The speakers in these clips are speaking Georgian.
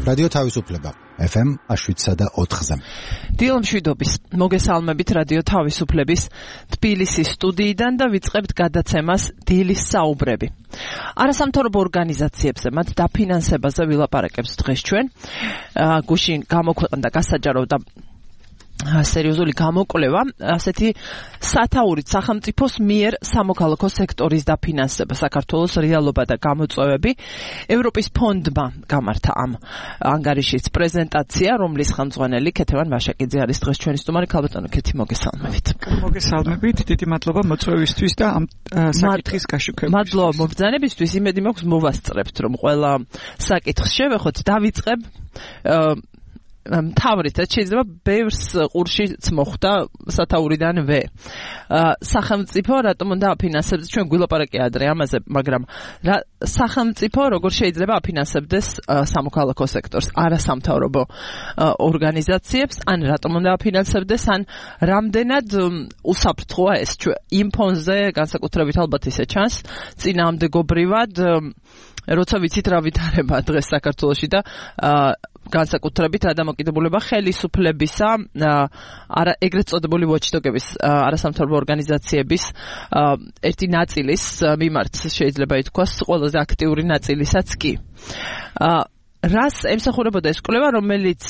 რადიო თავისუფლება FM 7.4-ზე. დილომშვიდობის მოგესალმებით რადიო თავისუფლების თბილისის სტუდიიდან და ვიწყებთ გადაცემას დილის საუბრები. არასამთავრობო ორგანიზაციებზე მათ დაფინანსებაზე ვილაპარაკებს დღეს ჩვენ. გუშინ გამოქვეყნდა გასაჯარო და სერიოზული გამოკვლევა, ასეთი სათაურით სახელმწიფოს მიერ სამოქალაქო სექტორის დაფინანსება, საქართველოს რეალობა და გამოწვევები. ევროპის ფონდმა გამართა ამ ანგარიშის პრეზენტაცია, რომლის ხელმძღვანელი ქეთევან ვაშაკიძე არის დღეს ჩვენი სტუმარი. ქალბატონო ქეთი, მოგესალმებით. მოგესალმებით, დიდი მადლობა მოწვევისთვის და ამ საკითხის გაშუქებისთვის. მადლობა მობრძანებისთვის. იმედი მაქვს მოვასწრებთ, რომ ყველა საკითხს შევეხოთ. დავიწყებ თავრით, შეიძლება ბევრს ყურშიც მოხვდა სათაურიდანვე. სახელმწიფო რატომ უნდა აფინანსებდეს, ჩვენ გვილაპარაკე ადრე ამაზე, მაგრამ სახელმწიფო როგორ შეიძლება აფინანსებდეს სამოქალაქო სექტორს, არასამთავრობო ორგანიზაციებს, ან რატომ უნდა აფინანსებდეს, ან რამდენად უსაფრთხოა ეს იმ ფონზე, განსაკუთრებით ალბათ ისე ჩანს, წინააღმდეგობრივად, როცა ვიცით რა ვითარება დღეს საქართველოში და განსაკუთრებით რა დამოკიდებულება ხელისუფლებისა, ეგრეთ წოდებული watchdog-ების, არასამთავრობო ორგანიზაციების ერთი ნაწილის მიმართ შეიძლება ითქვას, ყველაზე აქტიური ნაწილისაც კი. რას ემსახურებოდა ეს კვლევა, რომელზეც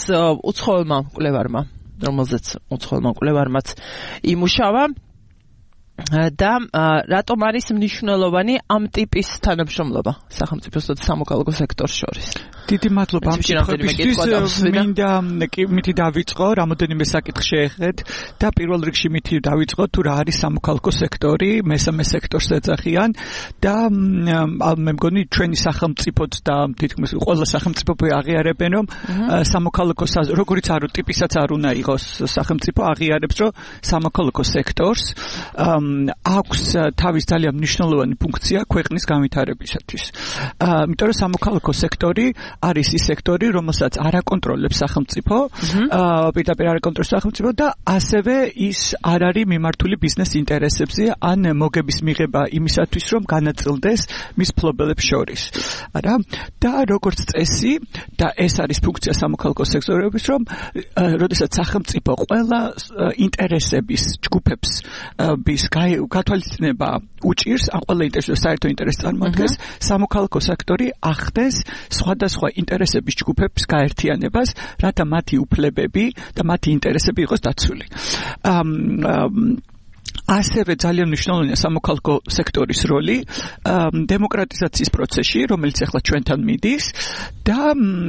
უცხოელმა მკვლევარმაც იმუშავა და რატომ არის მნიშვნელოვანი ამ ტიპის თანამშრომლობა სახელმწიფოსა და სამოქალაქო სექტორს შორის? დიდი მადლობა ამ შეხვედრისთვის. მინდა მითი დავიწყო, რამოდენიმე საკითხი შეეხეთ და პირველ რიგში მითი დავიწყო თუ რა არის სამოქალაქო სექტორი, მესამე სექტორს ეძახიან და მე მგონი ჩვენი სახელმწიფოც და თითქმის ყველა სახელმწიფო აღიარებენ, რომ სამოქალაქო როგორიც ტიპისაც არ უნდა იყოს სახელმწიფო აღიარებს, რომ სამოქალაქო სექტორს აქვს თავის ძალიან მნიშვნელოვანი ფუნქცია ქვეყნის განვითარებისათვის. იმიტომ რომ სამოქალაქო სექტორი არის ის სექტორი, რომელსაც არ აკონტროლებს სახელმწიფო, პირდაპირ არ აკონტროლებს სახელმწიფო და ასევე ის არ არის მიმართული ბიზნეს ინტერესებზე ან მოგების მიღება იმისათვის, რომ განაწილდეს მის მფლობელებს შორის. არა? და როგორც წესი, და ეს არის ფუნქცია სამოქალაქო სექტორების, რომ როდესაც სახელმწიფო ყველა ინტერესების ჯგუფებს გათვალისწინება უჭირს, ან ყველა ინტერესს საერთო ინტერესს წარმოადგენს, სამოქალაქო სექტორი ახდენს სხვადასხვა ინტერესების ჯგუფებს გაერთიანებას, რათა მათი უფლებები და მათი ინტერესები იყოს დაცული. ასევე ძალიან მნიშვნელოვანია სამოქალაქო სექტორის როლი დემოკრატიზაციის პროცესში, რომელიც ახლა ჩვენთან მიდის და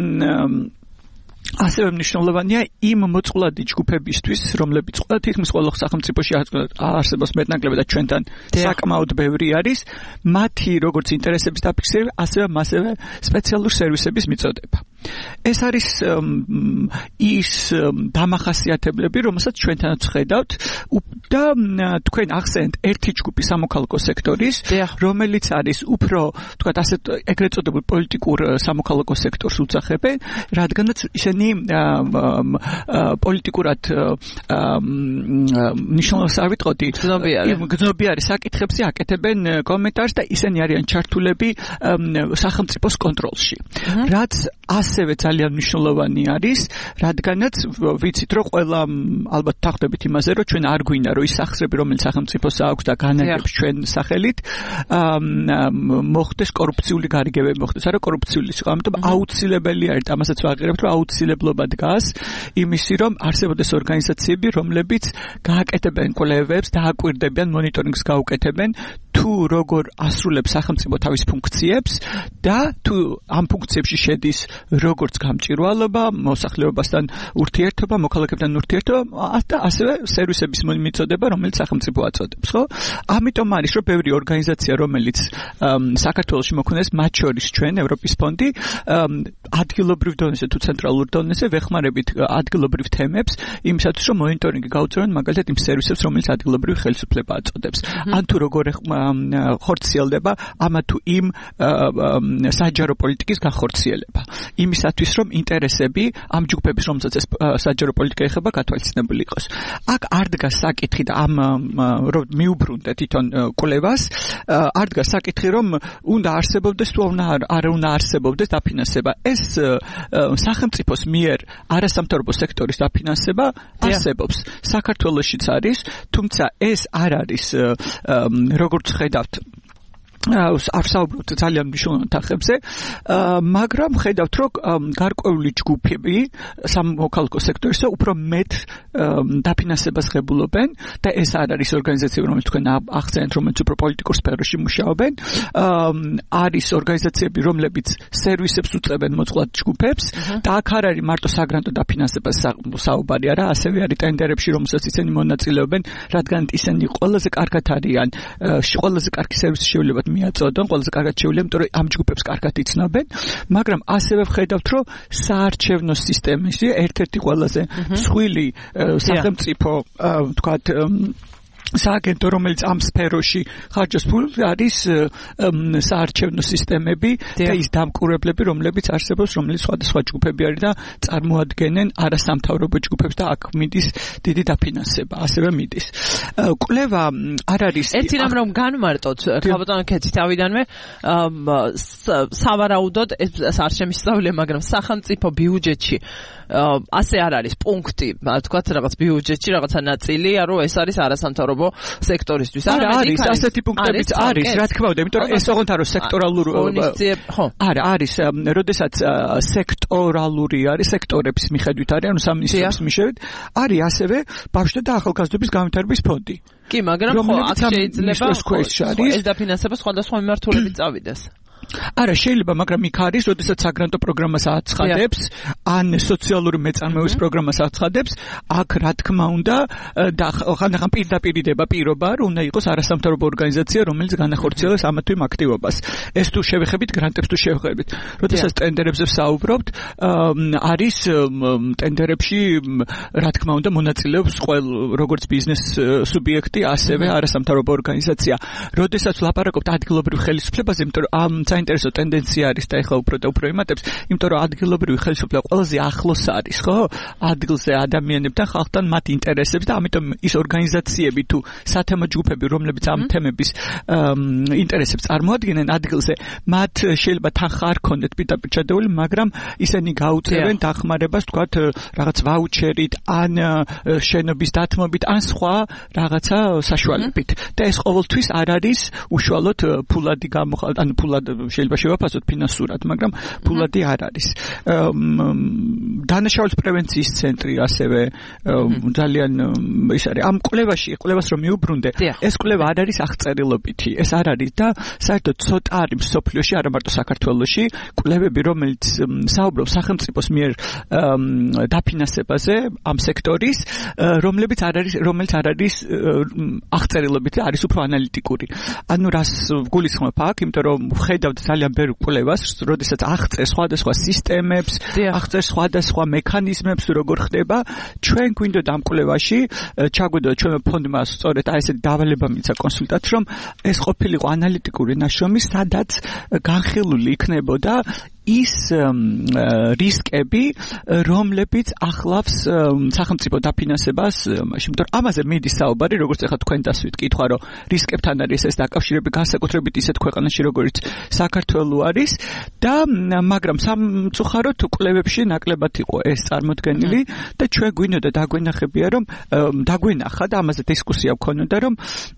ასევე მნიშვნელოვანია იმ მოწყვლადი ჯგუფებისთვის, რომლებიც თითქმის ყველა სახელმწიფოში არსებობს მეტნაკლებად და ჩვენთან საკმაოდ ბევრი არის, მათი როგორც ინტერესების დაფიქსირება, ასევე სპეციალური სერვისების მიწოდება. ეს არის ის დამახასიათებლები, რომელსაც ჩვენთანაც ხედავთ და თქვენ ახსენეთ ერთი ჯგუფი სამოქალაქო სექტორის, რომელიც არის უფრო, თქვათ ასეთ ეგრეთ წოდებულ პოლიტიკურ სამოქალაქო სექტორს უძახებენ, რადგანაც ისინი პოლიტიკურად მნიშვნელობას არ ვიტყოდი, გრძნობიარე საკითხებზე აკეთებენ კომენტარს და ისინი არიან ჩართულები სახელმწიფოს კონტროლში. რაც ასევე ძალიან მნიშვნელოვანი არის, რადგანაც ვიცით, რომ ყველა ალბათ თანხმდებით იმაზე, რომ ჩვენ არ გვინდა, რომ ის სახსრები, რომელიც სახელმწიფოს აქვს და განაგებს ჩვენ სახელით, მოხდეს კორუფციული გარიგებები მოხდეს, არა კორუფციული სიყვა, ამიტომ აუცილებელი არის, ამასაც ვაღიარებთ, რომ აუცილებლობა დგას იმისი, რომ არსებობდეს ორგანიზაციები, რომლებიც გააკეთებენ კვლევებს, დააკვირდებიან, მონიტორინგს გაუკეთებენ, თუ როგორ ასრულებს სახელმწიფო თავის ფუნქციებს და თუ ამ ფუნქციებში შედის როგორც გამჭირვალობა, მოსახლეობასთან ურთიერთობა, მოქალაქეებთან ურთიერთობა და ასევე სერვისების მიწოდება, რომელიც სახელმწიფო აწოდებს, ხო? ამიტომ არის, რომ ბევრი ორგანიზაცია, რომელიც საქართველოში მოქმედებს, მათ შორის ჩვენ ევროპის ფონდი, ადგილობრივ დონეზე თუ ცენტრალურ დონეზე ვეხმარებით ადგილობრივ თემებს, იმისათვის, რომ მონიტორინგი გაუწევენ მაგალითად იმ სერვისებს, რომელიც ადგილობრივი ხელისუფლება აწოდებს. ან თუ როგორ ხორციელდება ამა თუ იმ საჯარო პოლიტიკის განხორციელება. იმისათვის რომ ინტერესები ამ ჯგუფების რომელსაც ეს საჯარო პოლიტიკა ეხება გათვალისწინებული იყოს. აქ არ დგას საკითხი და ამ რომ მიუბრუნდე თვითონ კვლევას, არ დგას საკითხი რომ უნდა არსებობდეს თუ არ უნდა არსებობდეს დაფინანსება. ეს სახელმწიფოს მიერ არასამთავრობო სექტორის დაფინანსება არსებობს. საქართველოშიც არის, თუმცა ეს არ არის როგორც ხედავთ არ საუბრობთ ძალიან მნიშვნელოვან თანხებზე, მაგრამ ხედავთ რომ გარკვეული ჯგუფები სამოქალაქო სექტორისა უფრო მეტ დაფინანსებას ღებულობენ და ეს არ არის ორგანიზაციები რომელიც თქვენ ახსენეთ რომელიც უფრო პოლიტიკურ სფეროში მუშაობენ, არის ორგანიზაციები რომლებიც სერვისებს უწევენ მოწყვლად ჯგუფებს და აქ არ არის მარტო საგრანტო დაფინანსებას საუბარი არა, ასევე არის ტენდერებში რომელსაც ისინი მონაწილეობენ, რადგან ისინი ყველაზე კარგად არიან, ყველაზე კარგი სერვისი შეუძლებათ მიაწოდონ, ყველაზე კარგად შეუძლია, იმიტომ რომ ამ ჯგუფებს კარგად იცნობენ, მაგრამ ასევე ვხედავთ, რომ საარჩევნო სისტემაში ერთ-ერთი ყველაზე მსხვილი სახელმწიფო, ვთქვათ, სააგენტო, რომელიც ამ სფეროში ხარჯავს ფულს, არის საარჩევნო სისტემები და ის დამკვირვებლები, რომლებიც არსებობს, რომელიც სხვადასხვა ჯგუფები არის და წარმოადგენენ არასამთავრობო ჯგუფებს და აქ მიდის დიდი დაფინანსება, ასევე მიდის. კვლევა არ არის ერთი რამ რომ განმარტოთ, ხაბატონო ქეცი თავიდანვე სავარაუდოდ ეს არ შემისწავლია, მაგრამ სახელმწიფო ბიუჯეტში ასე არ არის პუნქტი, თქვათ რაღაც ბიუჯეტში რაღაცა ნაწილია, რომ ეს არის არასამთავრობო სექტორისთვის. არის ასეთი პუნქტებიც არის, რა თქმა უნდა, იმიტომ რომ ეს ოღონდ არის სექტორალური არა, არის, როდესაც სექტორალური არის, სექტორების მიხედვით არის, ანუ სამინისტროს მიხედვით, არის ასევე ბავშვთა და ახალგაზრდობის განვითარების ფონდი. კი, მაგრამ ხო, აქ შეიძლება ეს დაფინანსება სხვადასხვა მიმართულებით წავიდეს. არა, შეიძლება, მაგრამ იქ არის, როდესაც საგრანტო პროგრამას აცხადებს, ან სოციალური მეწარმეობის პროგრამას აცხადებს, აქ რა თქმა უნდა და ხანდახან პირდაპირიდება პირობა, რომ უნდა იყოს არასამთავრობო ორგანიზაცია, რომელიც განახორციელებს ამა თუ იმ აქტივობას. ეს თუ შევეხებით გრანტებს თუ შევეხებით. როდესაც ტენდერებზე ვსაუბრობთ, არის ტენდერებში, რა თქმა უნდა, მონაწილეობს როგორც ბიზნეს სუბიექტი, ასევე არასამთავრობო ორგანიზაცია. როდესაც ვლაპარაკობთ ადგილობრივ ხელისუფლებაზე, იმიტომ რომ ამ საინტერესო ტენდენცია არის და ეხლა უფრო და უფრო იმატებს, იმიტომ რომ ადგილობრივი ხელისუფლება ყველაზე ახლოს არის, ხო? ადგილზე ადამიანებთან, ხალხთან მათ ინტერესებს და ამიტომ ის ორგანიზაციები თუ სათემო ჯგუფები, რომლებიც ამ თემების ინტერესებს წარმოადგენენ ადგილზე, მათ შეიძლება თანხა არ ქონდეთ პირდაპირ ჩადებული, მაგრამ ისინი გაუწევენ დახმარებას, თქვათ, რაღაც ვაუჩერით, ან შენობის დათმობით, ან სხვა რაღაცა საშუალებით. და ეს ყოველთვის არ არის უშუალოდ ფულადი ანუ ფულად შეიძლება შევაფასოთ ფინანსურად, მაგრამ ფულადი არ არის. დანაშაულის პრევენციის ცენტრი ასევე ძალიან ის არის. ამ კვლევას რომ მიუბრუნდე, ეს კვლევა არ არის აღწერილობითი, ეს არ არის და საერთოდ ცოტა არის მსოფლიოში, არა მარტო საქართველოში, კვლევები, რომელიც საუბრობს სახელმწიფოს მიერ დაფინანსებაზე ამ სექტორის, რომელიც არ არის აღწერილობითი, არის უფრო ანალიტიკური. ანუ რას გულისხმობ აქ, იმიტომ რომ ხედავთ ძალიან ბევრ კვლევას, როდესაც აღწერს სხვადასხვა სისტემებს, აღწერს სხვადასხვა მექანიზმებს, როგორ ხდება, ჩვენ გვინდოდა ამ კვლევაში, ჩაგვიდოდა ჩვენმა ფონდმა სწორედ აი ესეთი დავალება მიცა კონსულტანტს, რომ ეს ყოფილიყო ანალიტიკური ნაშრომი, სადაც განხილული იქნებოდა ის რისკები, რომლებიც ახლავს სახელმწიფო დაფინანსებას, იმიტომ რომ ამაზე მიდის საუბარი, როგორც ახლა თქვენ დასვით კითხვა, რომ რისკებთან არის ეს დაკავშირები განსაკუთრებით ისეთ ქვეყანაში, როგორიც საქართველო არის და მაგრამ სამწუხაროდ კვლევებში ნაკლებად იყო ეს წარმოდგენილი და ჩვენ გვინდოდა დაგვენახებია, რომ დაგვენახა და ამაზე დისკუსია გქონოდა, რომ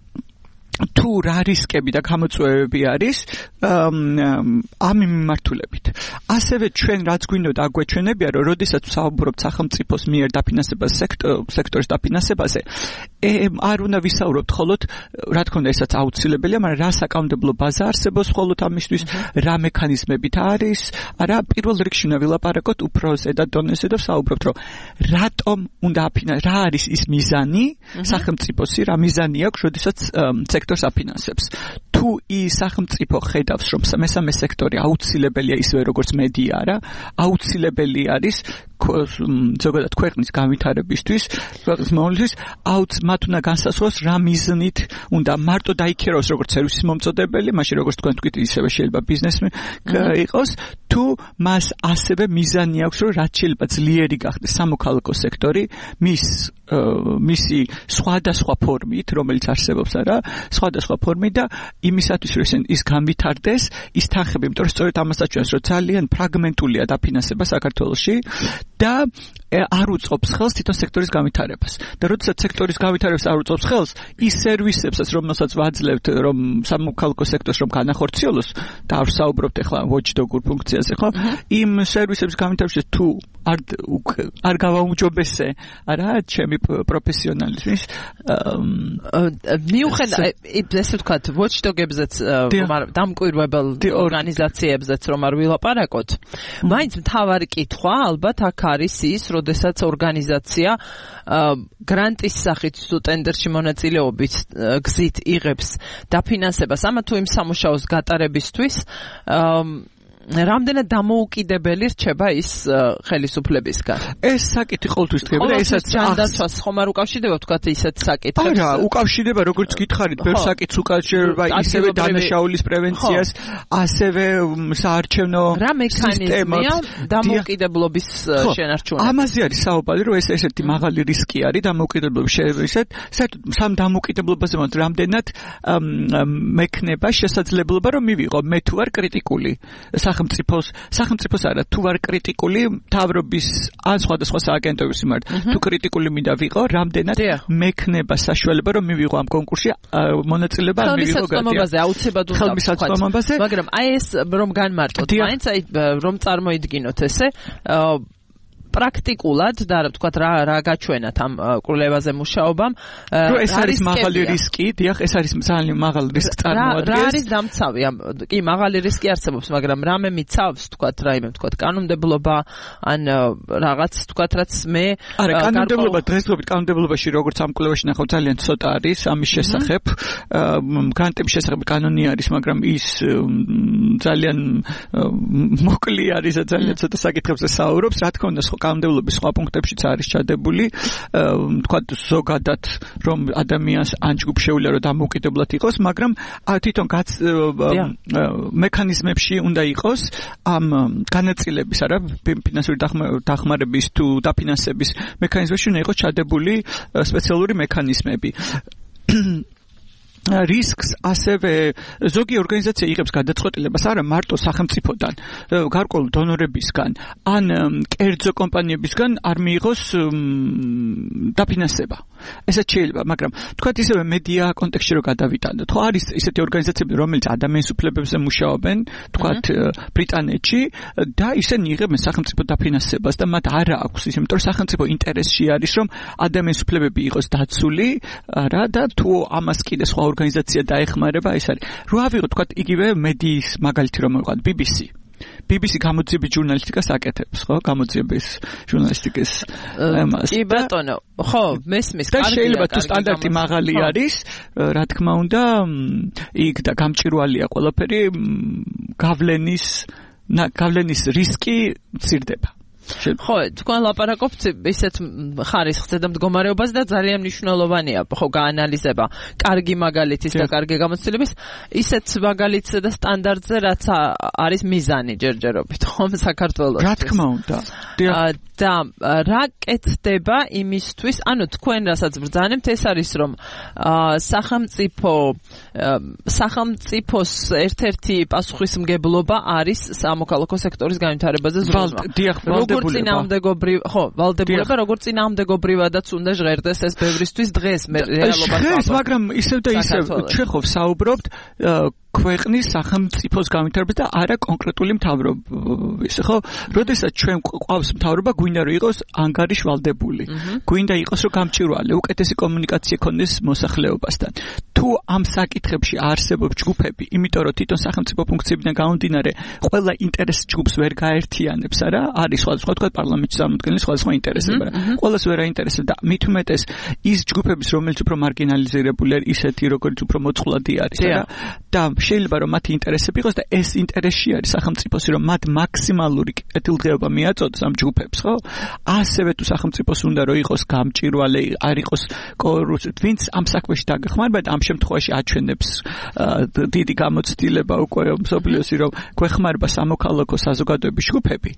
თუ რა რისკები და გამოწვევები არის ამ მიმართულებით. ასევე ჩვენ რაც გვინდოდა აგვეჩვენებია, რომ როდესაც ვსაუბრობთ სახელმწიფოს მიერ დაფინანსებას სექტორის დაფინანსებაზე, არ უნდა ვისაუბროთ მხოლოდ, რა თქმა უნდა, ესაც აუცილებელია, მაგრამ რა საკანონმდებლო ბაზა არსებობს მხოლოდ ამისთვის, რა მექანიზმებით არის, არა, პირველ რიგში უნდა ვილაპარაკოთ უფრო ზედა დონეზე და ვსაუბრობთ, რომ რატომ უნდა რა არის ის მიზანი სახელმწიფოსი, რა მიზანი აქვს, როდესაც სექტორს აფინანსებს. თუ ის სახელმწიფო ხედავს, რომ მესამე სექტორი აუცილებელია ისევე როგორც მედია რა, აუცილებელი არის ზოგადად ქვეყნის განვითარებისთვის, ქვეყნის მომავლისთვის, მათ უნდა განსაზღვროს რა მიზნით უნდა მარტო დაიქირავოს როგორც სერვისის მომწოდებელი, მაშინ როგორც თქვენ თქვით, ისევე შეიძლება ბიზნესი იყოს, თუ მას ასევე მიზანი აქვს, რომ რაც შეიძლება ძლიერი გახდეს სამოქალაქო სექტორი, მისი სხვადასხვა ფორმით, რომელიც არსებობს არა, სხვადასხვა ფორმით და იმისათვის, რომ ის განვითარდეს, ის თანხები, იმიტომ რომ სწორედ ამასაც ჩვენს, რომ ძალიან ფრაგმენტულია დაფინანსება საქართველოში და არ უწყობს ხელს თვითონ სექტორის განვითარებას. და როდესაც სექტორის განვითარებას არ უწყობს ხელს, ის სერვისებსაც, რომელსაც ვაძლევთ, რომ სამოქალაქო სექტორს რომ განახორციელოს, და არ ვსაუბრობთ ახლა watchdog-ურ ფუნქციაზე, ხო? იმ სერვისების განვითარებაში თუ არ გავაუმჯობესე, არა, ჩემი პროფესიონალიზმის მიუხედავად ესე ვთქვათ, watchdog-ებზეც დამკვირვებელ ორგანიზაციებზეც რომ არ ვილაპარაკოთ, მაინც მთავარი კითხვა ალბათ აქ არის ის, როდესაც ორგანიზაცია გრანტის სახით თუ ტენდერში მონაწილეობით გზით იღებს დაფინანსებას ამა თუ იმ სამუშაოს გატარებისთვის, რამდენად დამოუკიდებელი რჩება ის ხელისუფლებისგან? ეს საკითხი ყოველთვის ხდება, ესაც ჯანდაცვას ხომ არ უკავშირდება ვთქვათ ისეთ საკითხებს? არა, უკავშირდება, როგორც გითხარით, ბევრ საკითხს უკავშირდება, ისევე დანაშაულის პრევენციას, ასევე საარჩევნო რა მექანიზმია დამოუკიდებლობის შენარჩუნებას? ამაზე არის საუბარი, რომ ეს ესეთი მაღალი რისკი არის დამოუკიდებლობის საერთოდ სამ დამოუკიდებლობაზე მომთ რამდენად მექნება შესაძლებლობა რომ მივიღო მე თუ ვარ კრიტიკული სახელმწიფოს არა თუ ვარ კრიტიკული მთავრობის ან სხვადასხვა სააგენტოების მიმართ თუ კრიტიკული მინდა ვიყო რამდენად მექნება საშუალება რომ მივიღო ამ კონკურსში მონაწილეობა ან მივიღო გადამობაზე აუცილებლად უნდა მაგრამ აი ეს რომ განმარტოთ მაინც აი რომ წარმოიდგინოთ ესე პრაქტიკულად და ვთქვათ რა გაჩვენათ ამ კვლევაზე მუშაობამ ეს არის მაღალი რისკი დიახ ეს არის ძალიან მაღალი რისკი წარმოადგენს რა არის დამცავი კი მაღალი რისკი არსებობს მაგრამ რამე მიცავს ვთქვათ რაიმე ვთქვათ კანონმდებლობა ან რაღაც ვთქვათ რაც მე არა კანონმდებლობა დღესდღეობით კანონმდებლობაში როგორც ამ კვლევაში ნახავ ძალიან ცოტა არის ამის შესახებ გრანტების შესახებ კანონი არის მაგრამ ის ძალიან მოკლე არის და ძალიან ცოტა საკითხებზე საუბრობს რა თქმა უნდა კანონმდებლობის სხვა პუნქტებშიც არის ჩადებული, თქვათ ზოგადად რომ ადამიანს ან ჯგუფ შეუძლია რომ დამოუკიდებლად იყოს, მაგრამ თვითონ მექანიზმებში უნდა იყოს ამ განაწილების, არა, ფინანსური დახმარების თუ დაფინანსების მექანიზმებში უნდა იყოს ჩადებული სპეციალური მექანიზმები. რისკს ასევე ზოგი ორგანიზაცია იღებს გადაწყვეტილებას არა მარტო სახელმწიფოდან, გარკვეულ დონორებისგან, ან კერძო კომპანიებისგან არ მიიღოს დაფინანსება. ესაც შეიძლება, მაგრამ თქვათ ისევე მედია კონტექსტში რომ გადავიტანოთ, ხო არის ისეთი ორგანიზაციები, რომელიც ადამიანის უფლებებზე მუშაობენ, თქვათ ბრიტანეთში და ისინი იღებენ სახელმწიფო დაფინანსებას და მათ არ აქვს ის, იმიტომ რომ სახელმწიფო ინტერესში არის რომ ადამიანის უფლებები იყოს დაცული, არა და თუ ამას კიდე სხვა ორგანიზაცია დაეხმარება ეს არის. რო ავიღოთ თქვათ იგივე მედიის მაგალითი რომ მოვიღოთ BBC გამოძიების ჟურნალისტიკას აკეთებს, ხო? გამოძიების ჟურნალისტიკის ამას. კი ბატონო, ხო, მესმის კარგია. და შეიძლება თუ სტანდარტი მაღალი არის, რა თქმა უნდა, იქ და გამჭირვალეა ყველაფერი, გავლენის რისკი მცირდება. ხო, თქვენ ლაპარაკობთ ისეთ ხარისხზე და მდგომარეობაზე და ძალიან მნიშვნელოვანია, ხო, გაანალიზება კარგი მაგალითის და კარგი გამოცდილების ისეთ მაგალითზე და სტანდარტზე, რაც არის მიზანი ჯერჯერობით, ხომ საქართველოს. რა თქმა უნდა. და რა კეთდება იმისთვის, ანუ თქვენ რასაც ბრძანებთ, ეს არის რომ სახელმწიფოს ერთ-ერთი პასუხისმგებლობა არის სამოქალაქო სექტორის განვითარებაზე ზრუნვა. როგორც ვალდებულება, როგორც წინააღმდეგობრივადაც უნდა ჟღერდეს ეს ბევრისთვის დღეს მე რეალობას ვამბობ. მაგრამ ისევ და ისევ ჩეხოვ საუბრობთ ქვეყნის სახელმწიფოს განვითარებას და არა კონკრეტული მთავრობის, ხო? როდესაც ჩვენ ყავს მთავრობა, გვინდა რომ იყოს ანგარიშვალდებული. გვინდა იყოს რომ გამჭვირვალე, უკეთესი კომუნიკაცია ქონდეს მოსახლეობასთან. თუ ამ საკითხებში არსებობს ჯგუფები, იმიტომ რომ თვითონ სახელმწიფო ფუნქციებიდან გამომდინარე, ყველა ინტერეს ჯგუფს ვერ გაერთიანებს, არა? არის სხვადასხვა თქვა პარლამენტში წარმოქმნილი სხვადასხვა ინტერესები, ყველას ვერ აინტერესებს და მით უმეტეს ის ჯგუფების, რომელიც უფრო მარგინალიზირებული არის, ისეთი როგორც უფრო მოწყვლადი არის, არა? და შეიძლება რომ მათი ინტერესები იყოს და ეს ინტერესში არის სახელმწიფოს, რომ მათ მაქსიმალური კეთილდღეობა მიაწოდოს ამ ჯგუფებს, ხო? ასევე თუ სახელმწიფოს უნდა რომ იყოს გამჭვირვალე, არ იყოს კორუფცია, ვინც ამ საქმეში დაგეხმარება და ამ შემთხვევაში აჩვენებს დიდი გამოცდილება უკვე მსოფლიოსი, რომ გვეხმარება სამოქალაქო საზოგადოების ჯგუფები.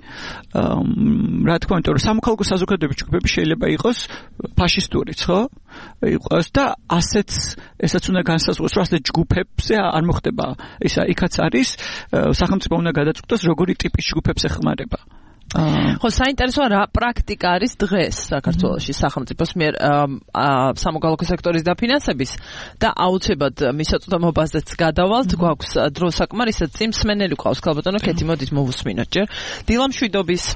რა თქმა უნდა, რომ სამოქალაქო საზოგადოების ჯგუფები შეიძლება იყოს ფაშისტურიც, ხო? იყოს და ესაც უნდა განსაზღვროს, რომ ასეთ ჯგუფებზე არ მოხდება ისა იქაც არის სახელმწიფო უნდა გადაწყვეტოს როგორი ტიპის ჯგუფებს ეხმარება. ხო, საინტერესოა რა პრაქტიკა არის დღეს საქართველოში სახელმწიფოს მიერ სამოქალაქო სექტორის დაფინანსების და აუცილებლად მისაწვდომობაზეც გადავალთ, გვაქვს დრო საკმარისად წინ მსმენელი ყავს, ქალბატონო კეთი, მოდით მოვუსმინოთ ჯერ. დილა მშვიდობის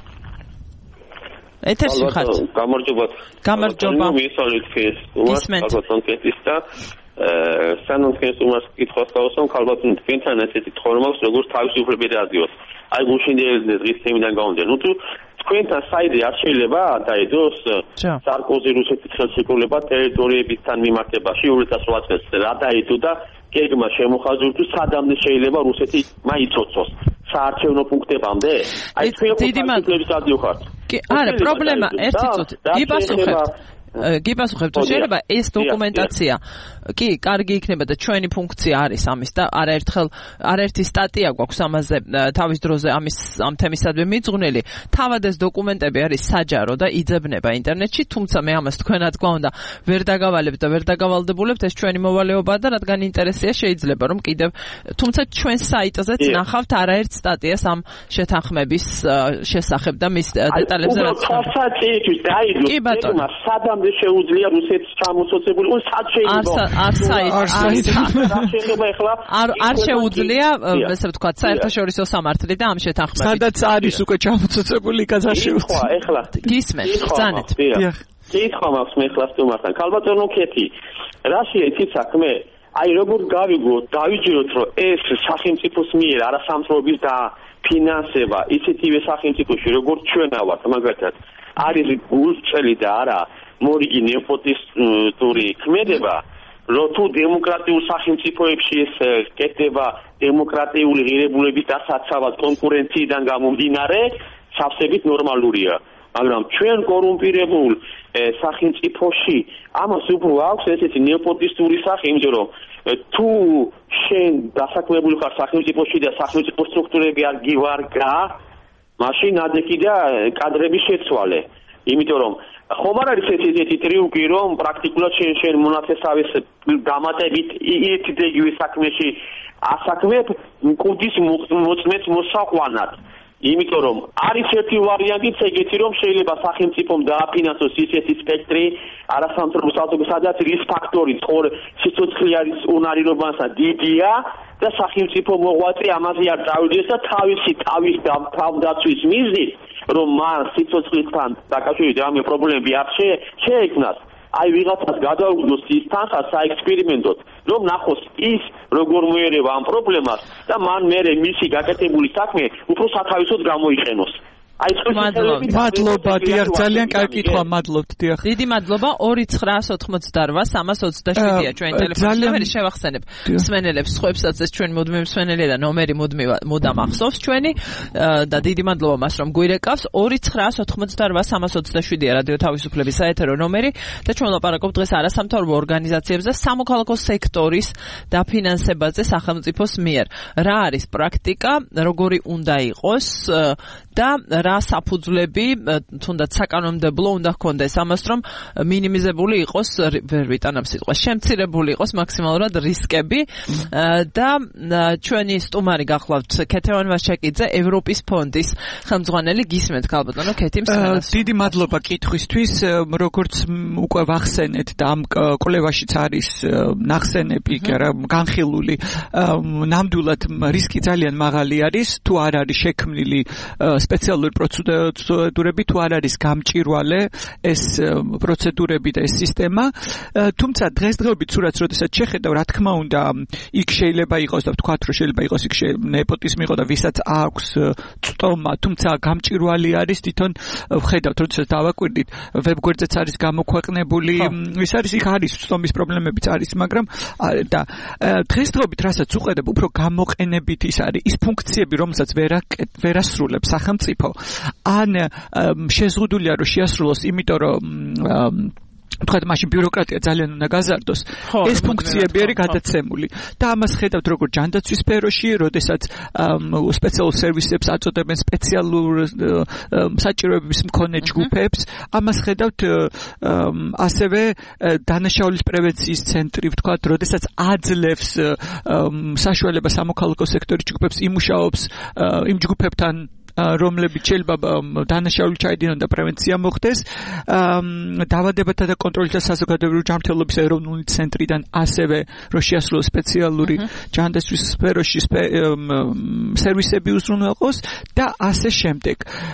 ეთერში ხართ. გამარჯობა. მისალით ხეს. ქალბატონ კეთის და სანამ ხეს უმას კითხავს თავსო ქალბატონ თქვენთან ესეთი თორმავს როგორც თავისუფლები რადიოს. აი გუშინდელი დღის თემიდან გამომდინარე. ნუ თუ თქვენთან საიდე არ შეიძლება დაედოს სარკოზი რუსეთის ხელშეკრულება ტერიტორიებთან მიმართებაში 2008 წელს რა დაედო და გეგმა შემოხაზურდა თუ სადამდე შეიძლება რუსეთი მაიცოცოს საარჩევნო პუნქტებამდე. აი თქვენ ხელშეკრულების რადიო ხართ. კი, არა, პრობლემა ერთი წუთი. გიპასუხებთ, თუ შეიძლება ეს დოკუმენტაცია კი, კარგი იქნება და ჩვენი ფუნქცია არის ამის და არაერთი სტატია გვაქვს ამაზე თავის დროზე ამ თემისადმი მიძღვნილი. თავად ეს დოკუმენტები არის საჯარო და იძებნება ინტერნეტში, თუმცა მე ამას თქვენად გვაუნდა ვერ დაგავალებთ და ვერ დაგავალდებულებთ, ეს ჩვენი მოვალეობაა და რადგან ინტერესია შეიძლება რომ კიდევ თუმცა ჩვენ საიტზეც ნახავთ არაერთ სტატიას ამ შეთანხმების შესახებ და მის დეტალებზე რაც კი ბატონო სადამდე შეუძლია რუსეთს ჩამოსოცებული ու სად შეიძლება არ შეუძლია ესე ვთქვათ საერთაშორისო სამართლი და ამ შეთანხმებით სადაც არის უკვე ჩამოსოცებული გაზაშეუძლია ეხლა გისმენთ ბრძანეთ კითხვა მაქვს მე ხლას თუმასთან ქალბატონო კეთი რაშია იცით საქმე აი როგორ დავიჯეროთ რომ ეს სახელმწიფოს მიერ არასამთავრობის და ფინანსება ისეთივე სახელმწიფოში როგორც ჩვენა ვართ მაგალითად არის გულწრფელი და არა მორიგი ნეოპოტისტური ქმედება რომ თუ დემოკრატიულ სახელმწიფოებში ეს კეთდება დემოკრატიული ღირებულების დასაცავად კონკურენციიდან გამომდინარე სავსებით ნორმალურია მაგრამ ჩვენ კორუმპირებულ სახელმწიფოში ამას უფრო აქვს ესეთი ნეოპოტისტური სახე იმიტომ რომ თუ შენ დასაქმებული ხარ სახელმწიფოში და სახელმწიფო სტრუქტურები არ გივარგა მაშინ ადეკი და კადრების შეცვალე იმიტომ რომ ხომ არ არის ესეთი ტრიუკი რომ პრაქტიკულად შენ მონათესავეს დამატებით ეთიდეგივე საქმეში ასაქმებ მკუდის მოწმეს მოსაყვანად იმიტომ რომ არის ერთი ვარიანტიც ეგეთი რომ შეიძლება სახელმწიფომ დააფინანსოს ისეთი სპექტრი არასამთავრობო საზოგადოება სადაც რის ფაქტორი სიცოცხლე არის უნარირობასა დიდია და სახელმწიფო მოღვაწე ამაზე არ წავიდეს და თავისი თავდაცვის მიზნით რომ მან სიცოცხლესთან დაკავშირებით რამე პრობლემები არ შეექმნას აი ვიღაცას გადაუგდოს ის თანხა საექსპერიმენტოდ რომ ნახოს ის როგორ მოერევა ამ პრობლემას და მან მერე მისი გაკეთებული საქმე უფრო სათავისოდ გამოიყენოს აი მადლობა დიახ ძალიან კარგი კითხვა მადლობთ დიახ დიდი მადლობა 2988327-ია ჩვენი ტელეფონი ნომერი შევახსენებ მსმენელებს სხვებსაც ეს ჩვენი მუდმივი მსმენელია და ნომერი მუდამ ახსოვს ჩვენი და დიდი მადლობა მას რომ გვირეკავს 2988327-ია რადიო თავისუფლების საეთერო ნომერი და ჩვენ ვლაპარაკობთ დღეს არასამთავრობო ორგანიზაციებზე სამოქალაქო სექტორის დაფინანსებაზე სახელმწიფოს მიერ რა არის პრაქტიკა როგორი უნდა იყოს და რა საფუძვლები თუნდაც საკანონმდებლო უნდა ჰქონდეს ამას, რომ მინიმიზებული იყოს, ვერ ვიტანებ სიტყვას, შემცირებული იყოს მაქსიმალურად რისკები და ჩვენი სტუმარი გახლავთ ქეთევან ვაშაკიძე, ევროპის ფონდის ხელმძღვანელი. გისმენთ ქალბატონო ქეთი მსმენელს. დიდი მადლობა კითხვისთვის. როგორც უკვე ვახსენეთ და ამ კვლევაშიც არის ნახსენები განხილული, ნამდვილად რისკი ძალიან მაღალი არის, თუ არ არის შექმნილი სპეციალური პროცედურები, თუ არ არის გამჭვირვალე ეს პროცედურები და ეს სისტემა. თუმცა დღესდღეობით სურათს როდესაც შეხედავ, რა თქმა უნდა, იქ შეიძლება იყოს და ვთქვათ, რომ შეიძლება იყოს იქ ნეპოტიზმი იყო და ვისაც აქვს წტომა, თუმცა გამჭვირვალე არის თვითონ ვხედავთ, როდესაც დავაკვირდით, ვებგვერდზეც არის გამოქვეყნებული, ის არის იქ არის წტომის პრობლემებიც არის, მაგრამ და დღესდღეობით რასაც უყედებ, უფრო გამოყენებით ის არის ის ფუნქციები, რომელსაც ვერასრულებს სახელმწიფო, ან შეზღუდულია რომ შეასრულოს, იმიტომ რომ თქვათ მაშინ ბიუროკრატია ძალიან უნდა გაზარდოს. ეს ფუნქციები არის გადაცემული და ამას ხედავთ როგორც ჯანდაცვის სფეროში, როდესაც სპეციალურ სერვისებს აწოდებენ სპეციალურ საჭიროებების მქონე ჯგუფებს, ამას ხედავთ ასევე დანაშაულის პრევენციის ცენტრი, ვთქვათ, როდესაც აძლევს საშუალებას სამოქალაქო სექტორის ჯგუფებს იმუშაობს იმ ჯგუფებთან, რომლებიც შეიძლება დანაშაული ჩაიდინონ და პრევენცია მოხდეს. დაავადებათა და კონტროლის საზოგადოებრივი ჯანმრთელობის ეროვნული ცენტრიდან ასევე რო შეასრულოს სპეციალური ჯანდაცვის სფეროში სერვისები უზრუნველყოს და ასე შემდეგ.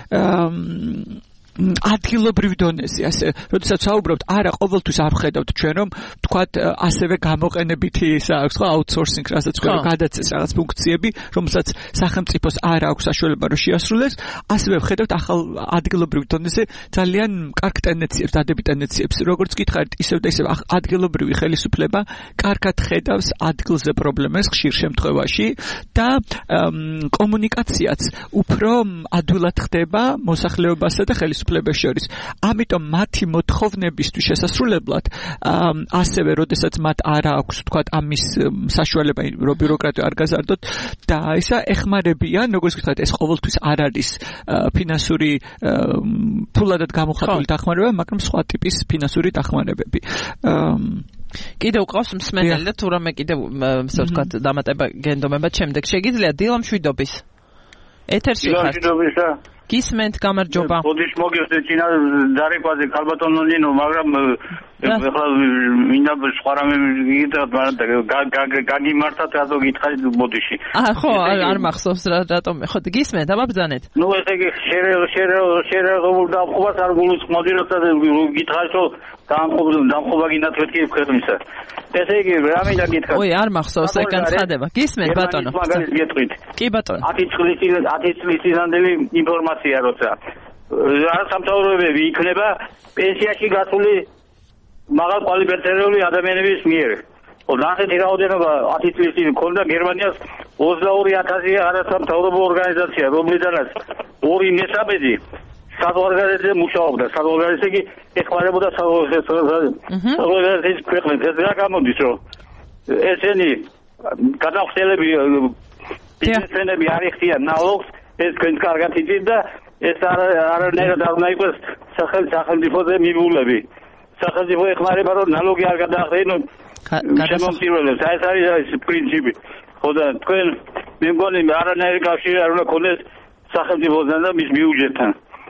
ადგილობრივ დონეზე, ასე, როდესაც საუბრობთ, არა ყოველთვის არ ხედავთ ჩვენ, რომ თქვათ, ასევე გამოყენებითი აქვს ხო აუთსორსინგ, რასაც ქვია, გადაცეს რაღაც ფუნქციები, რომელსაც სახელმწიფოს არ აქვს საშუალება რომ შეასრულოს, ასევე ხედავთ ახალ ადგილობრივ დონეზე ძალიან კარგ ტენდენციებს, დადებით ტენდენციებს, როგორც გითხარით, ისევ და ისევ ადგილობრივი ხელისუფლება კარგად ხედავს ადგილზე პრობლემას ხშირ შემთხვევაში და კომუნიკაციაც უფრო ადვილად ხდება მოსახლეობასა და ხელისუფლებას შორის. ამიტომ მათი მოთხოვნებისთვის შესასრულებლად, ასევე როდესაც მათ არ აქვს, თქვათ, ამის საშუალება, რომ ბიუროკრატია არ გაზარდოთ და ისა ეხმარებიან, როგორც გითხარით, ეს ყოველთვის არ არის ფინანსური ფულადად გამოხატული დახმარება, მაგრამ სხვა ტიპის ფინანსური დახმარებები. კიდევ ყავს მსმენელი და თუ რამე კიდევ ასე ვთქვათ, დამატება გენდომება შემდეგ შეგიძლია დილა მშვიდობის. ეთერში ხართ. გისმენთ, გამარჯობა. ბოდიშ მოგიხსენე წინა დარეკვაზე ქალბატონო ნინო, მაგრამ ეხლა მინდა სხვა რამე გითხრათ, მაგრამ გაგიმართათ რატო გითხარით ბოდიში. ხო, არ მახსოვს რატომ. ხო, გისმენთ, აბაბძანეთ. ნუ ესე იგი შერეღებულ დამხობას არ გულისხმობდი, როცა გითხარით, რომ დამხობა გინდათ მეთქი ქვეყნისა. ესე იგი, რა მინდა გითხრათ. ой, არ მახსოვს ეგ განცხადება. გისმენთ, ბატონო. კი, ბატონო. 10 წლის წინანდელი ინფორმაცია, როცა სამთავროებები იქნება პენსიაში გასული მაღალ კვალიფიცირებული ადამიანების მიერ. ასეთი რაოდენობა 10 წლის წინ ქონდა გერმანიას 22,000 არასამთავრობო ორგანიზაცია, რომლიდანაც 2/3 საზღვარგარეთზე მუშაობდა. საზღვარგარეთზე კი ეხმარებოდა საზღვარგარეთის ქვეყნებს. ეს რა გამოდის, რომ ესენი გადახდელები ბიზნესმენები არ იხდიან ნალოგს, ეს თქვენ კარგად იცით და ეს არანაირად არ უნდა იყოს სახელმწიფოზე მიბულები. სახელმწიფო ეხმარება, რომ ნალოგი არ გადაახდენონ შემომწირველებს. ეს არის პრინციპი. ხო და თქვენ მე მგონი არანაირი კავშირი არ უნდა ქონდეს სახელმწიფოსთან და მის ბიუჯეტთან.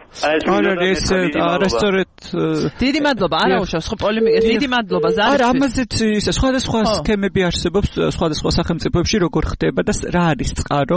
ეს არასწორად დიდი მადლობა, არა უშავს ხო პოლემიკას. დიდი მადლობა ზარისთვის. არა, ამაზეც ის სხვადასხვა სქემები არსებობს სხვადასხვა სახელმწიფოებში, როგორ ხდება და რა არის წყარო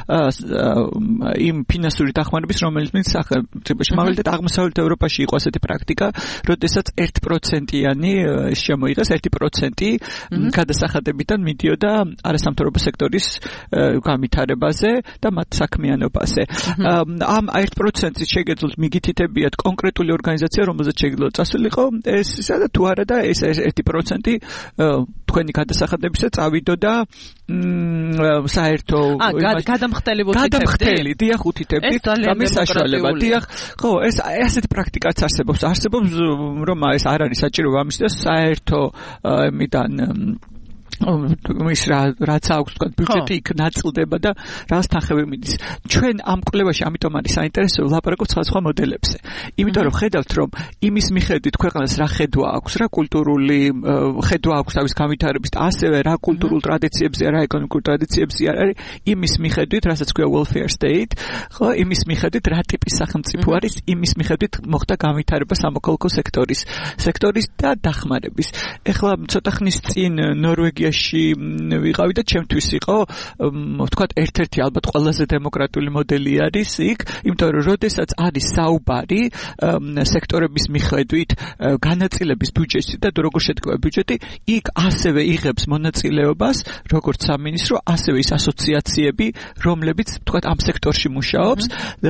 იმ ფინანსური დახმარების, რომელიც მის სახელმწიფოში, მაგალითად აღმოსავლეთ ევროპაში იყო ასეთი პრაქტიკა, როდესაც 1%-იანი შემოიღეს 1% გადასახადებიდან მიდიოდა არასამთავრობო სექტორის განვითარებაზე და მათ საქმიანობაზე. ამ 1%-ით შეგეძლოთ მიგითითებიათ კონკრეტული ორგანიზაცია, რომელზეც შეგიძლიათ წასულიყო, ეს და თუ არა და ეს 1% თქვენი გადასახადებისა წავიდოდა საერთო გადამხდელი, დიახ, უთითებდი ამის საშუალება, დიახ, ხო, ეს ასეთი პრაქტიკაც არსებობს, რომ ეს არ არის საჭირო ამის და საერთო მიდან ის რაც აქვს თქვა ბიუჯეტი იქ ნაწილდება და რას თანხები მიდის. ჩვენ ამ კვლევაში ამიტომ არის საინტერესო ვლაპარაკობთ სხვა მოდელებზე. იმიტომ რომ ხედავთ რომ იმის მიხედვით ქვეყანას რა ხედვა აქვს, რა კულტურული ხედვა აქვს თავის განვითარების და ასევე რა კულტურულ ტრადიციებზე, რა ეკონომიკურ ტრადიციებზე არის, იმის მიხედვით, რასაც ქვია welfare state, ხო, იმის მიხედვით რა ტიპის სახელმწიფო არის, იმის მიხედვით მოხდა განვითარება სამოქალაქო სექტორის და დახმარების. ეხლა ცოტა ხნის წინ ნორვეგიაში ვიყავი და ჩემთვის იყო ვთქვათ ერთ-ერთი ალბათ ყველაზე დემოკრატიული მოდელი არის იქ, იმიტომ რომ როდესაც არის საუბარი სექტორების მიხედვით განაწილების ბიუჯეტში და როგორ შედგება ბიუჯეტი, იქ ასევე იღებს მონაწილეობას როგორც სამინისტრო, ასევე ის ასოციაციები, რომლებიც ვთქვათ ამ სექტორში მუშაობს,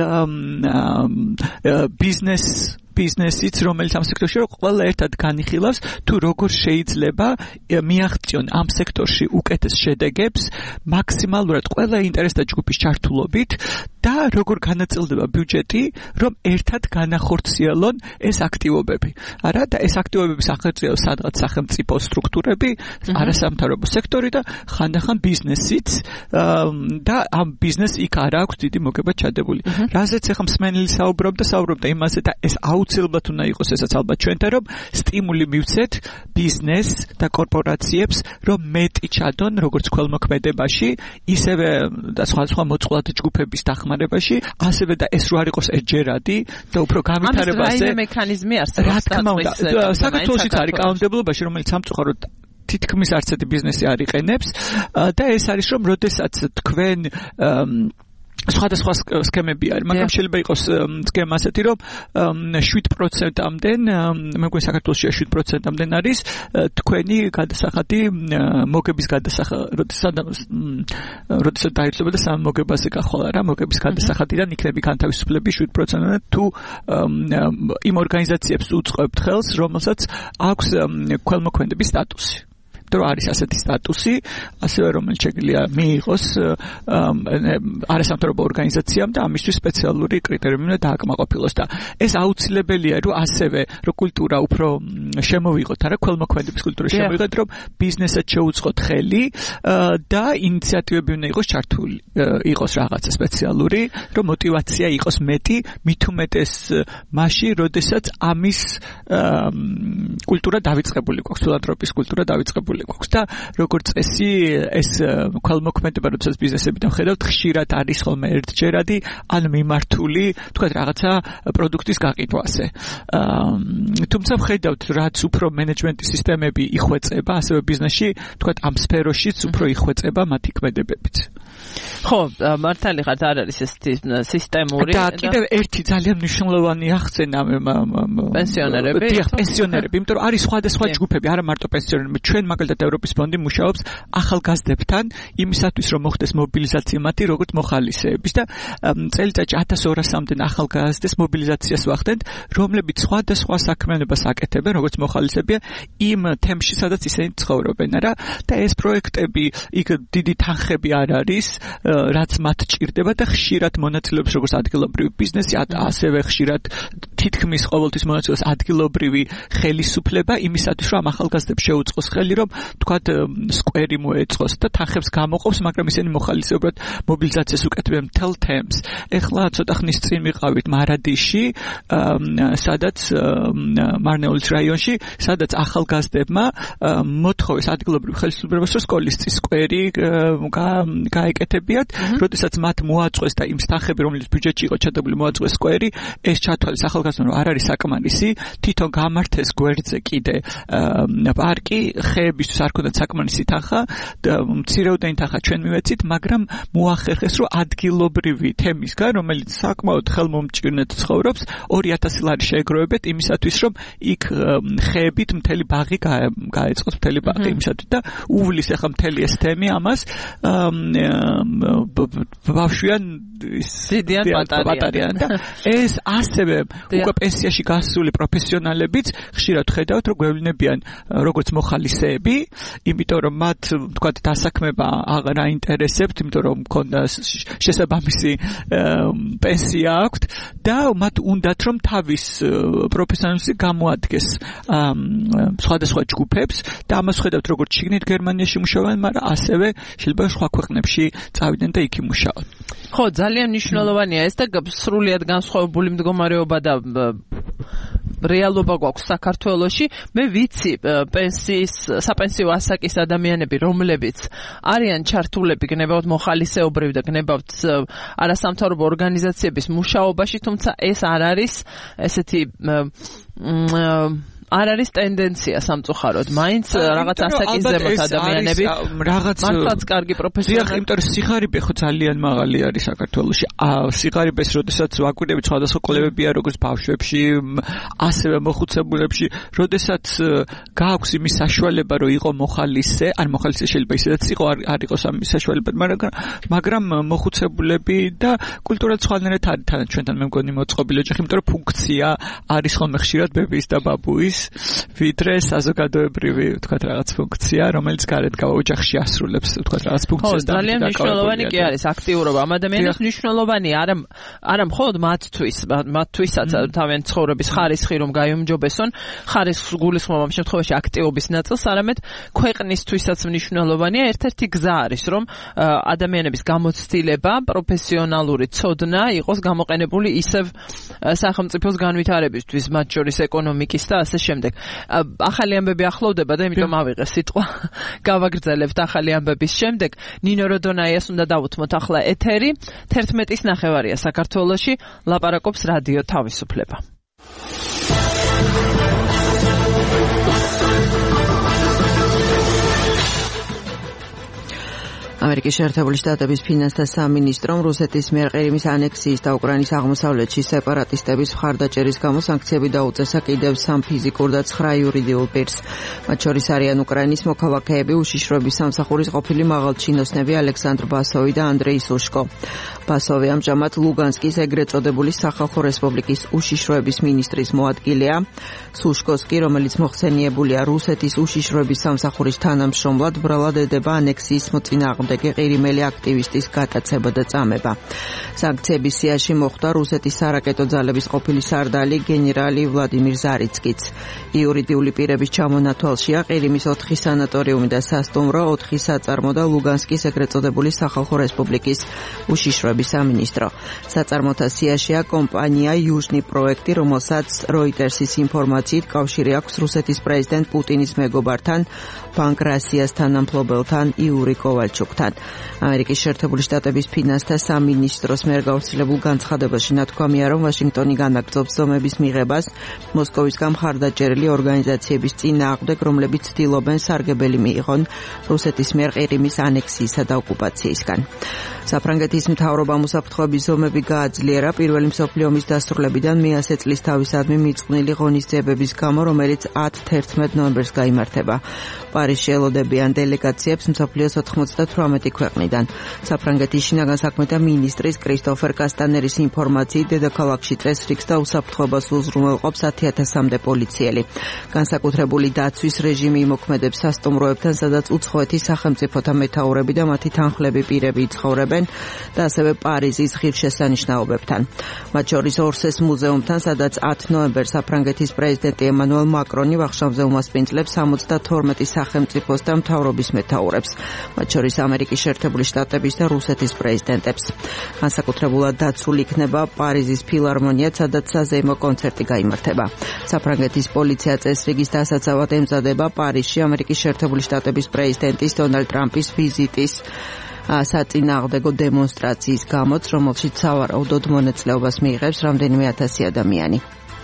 ბიზნესიც, რომელიც ამ სექტორში ყველა ერთად განიხილავს, თუ როგორ შეიძლება მიაღწიონ ამ სექტორში უკეთეს შედეგებს მაქსიმალურად ყველა ინტერესთა ჯგუფის ჩართულობით და როგორ განაწილდება ბიუჯეტი, რომ ერთად განახორციელონ ეს აქტივობები. არა, და ეს აქტივობების აღწერა სადღაც სახელმწიფო სტრუქტურები, არასამთავრობო სექტორი და ხანდახან ბიზნესიც და ამ ბიზნეს იქ არ აქვს დიდი მოგება ჩადებული. რაზეც ახლა მსმენელი საუბრობდა იმაზე და ეს აუცილებლად უნდა იყოს ესაც ალბათ ჩვენთან, რომ სტიმული მივცეთ ბიზნეს და კორპორაციებს, რომ მეტი ჩადონ როგორც ქველმოქმედებაში, ისევე და სხვა მოწყვლად ჯგუფების დახმარებაში, ასევე და ეს რო არ იყოს ეჯერადი და უფრო განვითარებაზე. ამის მექანიზმი არსებობს საქართველოშიც არის კანონმდებლობაში, რომელიც სამწუხაროდ თითქმის არც ერთი ბიზნესი არ იყენებს და ეს არის რომ როდესაც თქვენ სხვადასხვა სქემები არის, მაგრამ შეიძლება იყოს სქემა ასეთი, რომ 7%-მდე, მე მგონი საქართველოში 7%-მდე არის თქვენი გადასახადი მოგების როდესაც დაიცვება და სამ მოგებაზე გახვალ რა, მოგების გადასახადიდან იქნება განთავისუფლები 7%-მდე თუ იმ ორგანიზაციებს უწყობთ ხელს, რომელსაც აქვს ქველმოქმედების სტატუსი. რომ არის ასეთი სტატუსი, ასევე რომელიც შეგვიძლია მიიღოს არასამთავრობო ორგანიზაციამ და ამისთვის სპეციალური კრიტერიუმი უნდა დააკმაყოფილოს და ეს აუცილებელია, რომ ასევე რომ კულტურა უფრო შემოვიღოთ, არა ქველმოქმედების კულტურა შემოვიღოთ, რომ ბიზნესაც შეუწყოთ ხელი და ინიციატივები უნდა იყოს ჩართული, იყოს რაღაცა სპეციალური, რომ мотивация იყოს მეტი, მით უმეტეს მასში, როდესაც ამის კულტურა დავიწყებული გვაქვს, ფილანთროპიის კულტურა დავიწყებული გვაქვს და როგორც წესი ეს ქველმოქმედება როდესაც ბიზნესებიდან ხედავთ ხშირად არის ხოლმე ერთჯერადი ან მიმართული თქვათ რაღაცა პროდუქტის გაყიდვაზე. თუმცა ხედავთ რაც უფრო მენეჯმენტის სისტემები იხვეწება ასევე ბიზნესში თქვათ ამ სფეროშიც უფრო იხვეწება მათი ქმედებებიც. ხო, მართალი ხარ, არ არის ეს სისტემური და კიდევ ერთი ძალიან მნიშვნელოვანი აღწენა პენსიონერები. პენსიონერები, იმიტომ რომ არის სხვადასხვა ჯგუფები, არა მარტო პენსიონერები. ჩვენ მაგალითად ევროპის ფონდი მუშაობს ახალგაზრდებთან იმისათვის რომ მოხდეს მობილიზაცია მათი როგორც მოხალისეების და წელიწადში 1200-მდე ახალგაზრდეს მობილიზაციას ვახდენთ, რომლებიც სხვადასხვა საქმიანობას აკეთებენ როგორც მოხალისეებია იმ თემში, სადაც ისინი ცხოვრობენ, რა და ეს პროექტები იქ დიდი თანხები არ არის, რაც მათ ჭირდება და ხშირად მონაწილეობს როგორც ადგილობრივი ბიზნესი, ასევე ხშირად თითქმის ყოველთვის მონაწილეობს ადგილობრივი ხელისუფლება იმისათვის რომ ახალგაზრდებს შეუწყოს ხელი რომ თქვათ სკვერი მოეწყოს და თანხებს გამოყოფს, მაგრამ ისინი მოხალისეობრივად მობილიზაციას უკეთებენ მთელ თემს. ეხლა ცოტა ხნის წინ ვიყავით მარადიში, სადაც მარნეულის რაიონში, სადაც ახალგაზრდებმა მოთხოვეს ადგილობრივ ხელისუფლებას, რომ სკოლის სკვერი გაეკეთებიათ, როდესაც მათ მოაწყვეს და იმ თანხები, რომელიც ბიუჯეტში იყო ჩადებული, მოაწყვეს სკვერი, ეს ჩათვალეს ახალგაზრდამ, რომ არ არის საკმარისი, თვითონ გამართეს გვერდზე კიდე პარკი, ხეებისთვის არ ქონდათ საკმარისი თანხა, მცირეოდენი თანხა ჩვენ მივეცით, მაგრამ მოახერხეს, რომ ადგილობრივი თემისგან, რომელიც საკმაოდ ხელმომჭირნედ ცხოვრობს, 2000 ლარი შეეგროვებეთ იმისათვის, რომ იქ ხეებით მთელი ბაღი გაეწყოთ, მთელი ბაღი იმისათვის და უვლის ახლა მთელი ეს თემი ამას ბავშვიან დიდიან პატარიან და ეს ასევე უკვე პენსიაში გასული პროფესიონალებიც ხშირად ხედავთ, რომ გვევლინებიან როგორც მოხალისეები მიღწევები, იმიტომ რომ მათ თქვათ დასაქმება აღარ აინტერესებთ, იმიტომ რომ მქონდა შესაბამისი პენსია აქვთ და მათ უნდათ რომ თავის პროფესიონალიზმი გამოადგეს სხვადასხვა ჯგუფებს და ამას ხედავთ როგორც შიგნით გერმანიაში მუშაობენ, მაგრამ ასევე შეიძლება სხვა ქვეყნებში წავიდნენ და იქ იმუშაონ. ხო, ძალიან მნიშვნელოვანია ეს და სრულიად განსხვავებული მდგომარეობა და რეალობა გვაქვს საქართველოში. მე ვიცი საპენსიო ასაკის ადამიანები, რომლებიც არიან ჩართულები გნებავთ მოხალისეობრივ და გნებავთ არასამთავრობო ორგანიზაციების მუშაობაში, თუმცა ეს არ არის ესეთი არ არის ტენდენცია სამწუხაროდ. მაინც რაღაც ასაკის ზემოთ ადამიანები მართლაც კარგი პროფესიონალი. იმიტომ რომ სიღარიბე ხო ძალიან მაღალი არის საქართველოში. სიღარიბეს როდესაც ვაკვირდებით სხვადასხვა კოლეგებია როგორც ბავშვებში, ასევე მოხუცებულებში, როდესაც გააქვს იმის საშუალება რომ იყო მოხალისე, ან მოხალისე შეიძლება ისედაც იყო, არ იყოს ამის საშუალება, მაგრამ მოხუცებულები და კულტურად სხვანაირად არის თან ჩვენთან მე მგონი მოწყობილი ოჯახი, იმიტომ რომ ფუნქცია არის ხოლმე ხშირად ბებიის და ბაბუის ვიდრე საზოგადოებრივი ვთქვათ რაღაც ფუნქცია, რომელიც გარეთ ოჯახში ასრულებს ვთქვათ რაღაც ფუნქციას და ძალიან მნიშვნელოვანი კი არის აქტიურობა. ამ ადამიანებს მნიშვნელოვანი არა მხოლოდ მათთვისაც თავიანთი ცხოვრების ხარისხი რომ გაიუმჯობესონ, ხარისხს გულისხმობ ამ შემთხვევაში აქტივობის ნაწილს, არამედ ქვეყნისთვისაც მნიშვნელოვანია. ერთ-ერთი გზა არის რომ ადამიანების გამოცდილება, პროფესიონალური ცოდნა იყოს გამოყენებული ისევ სახელმწიფოს განვითარებისთვის, მათ შორის ეკონომიკის და ასე შემდეგ. ახალი ამბები ახლოვდება და იმიტომ ავიღე სიტყვა. გავაგრძელებთ ახალი ამბების შემდეგ. ნინო როდონაიას უნდა დავუთმოთ ახლა ეთერი. 11:30 საქართველოში ლაპარაკობს რადიო თავისუფლება. ამერიკის შეერთებული შტატების ფინანსთა სამინისტრომ რუსეთის მიერ ყირიმის ანექსიის და უკრაინის აღმოსავლეთში სეპარატისტების მხარდაჭერის გამო სანქციები დაუწესა კიდევ 3 ფიზიკურ და 9 იურიდიულ პირს. მათ შორის არიან უკრაინის მოქალაქეები, უშიშროების სამსახურის ყოფილი მაღალჩინოსნები ალექსანდრ ბასოვი და ანდრეი სუშკო. ბასოვი ამჟამად ლუგანსკის ეგრეთ წოდებული სახალხო რესპუბლიკის უშიშროების მინისტრის მოადგილეა. სუშკოს კი, რომელიც მოხსენიებულია რუსეთის უშიშროების სამსახურის თანამშრომლად, ბრალად ედება ანექსიის მოწინააღმდეგე ყირიმელი აქტივისტის გატაცება და წამება. სანქციების სიაში მოხვდა რუსეთის სარაკეტო ძალების ყოფილი სარდალი გენერალი ვლადიმირ ზარიცკიც. იურიდიული პირების ჩამონათვალშია ყირიმის 4 სანატორიუმი და სასტუმრო, 4 საწარმო და ლუგანსკის ეგრეთ წოდებული სახალხო რესპუბლიკის უშიშროების სამინისტრო. საწარმოთა სიაშია კომპანია იუჟნი პროექტი, რომელსაც როიტერსის ინფორმაციით კავშირი აქვს რუსეთის პრეზიდენტ პუტინის მეგობართან, ბანკრასიას თანამფლობელთან იური კოვალჩუკთან. ამერიკის შეერთებული შტატების ფინანსთა სამინისტროს მიერ გავრცელებულ განცხადებაში ნათქვამია, რომ ვაშინგტონი განაგრძობს ზომების მიღებას მოსკოვისგან მხარდაჭერილი ორგანიზაციების წინააღმდეგ, რომლებიც ცდილობენ სარგებელი მიიღონ რუსეთის მიერ ყირიმის ანექსიისა და ოკუპაციისგან. საფრანგეთის მთავრობამ უსაფრთხოების ზომები გააძლიერა პირველი მსოფლიო ომის დასრულებიდან მე-100 წლის თავისადმი მიწყვნილი ღონისძიებების გამო, რომელიც 10-11 ნოემბერს გაიმართება. პარიზში ელოდებიან დელეგაციებს მსოფლიოს 98 ქვეყნიდან. საფრანგეთის შინაგან საქმეთა მინისტრის კრისტოფერ კასტანერის ინფორმაციით, დედაქალაქში წესრიგს და უსაფრთხოებას უზრუნველყოფს 10,000-მდე პოლიციელი. განსაკუთრებული დაცვის რეჟიმი იმოქმედებს სასტუმროებთან, სადაც უცხოეთის სახელმწიფოთა მეთაურები და მათი თანხლები პირები იცხოვრებენ და ასევე პარიზის ღირსშესანიშნაობებთან. მათ შორის ორსეს მუზეუმთან, სადაც 10 ნოემბერს საფრანგეთის პრეზიდენტი ემანუელ მაკრონი ვახშამზე უმასპინძლებს 72 სახელმწიფოს და მთავრობის მეთაურებს, მათ შორის ამერიკის შეერთებული შტატების და რუსეთის პრეზიდენტებს. განსაკუთრებულად დაცული იქნება პარიზის ფილარმონია, სადაც საზეიმო კონცერტი გაიმართება. საფრანგეთის პოლიცია წესრიგის დასაცავად ემზადება პარიზში ამერიკის შეერთებული შტატების პრეზიდენტის დონალდ ტრამპის ვიზიტის საწინააღმდეგო დემონსტრაციის გამოც, რომელშიც სავარაუდოდ მონაწილეობას მიიღებს რამდენიმე ათასი ადამიანი.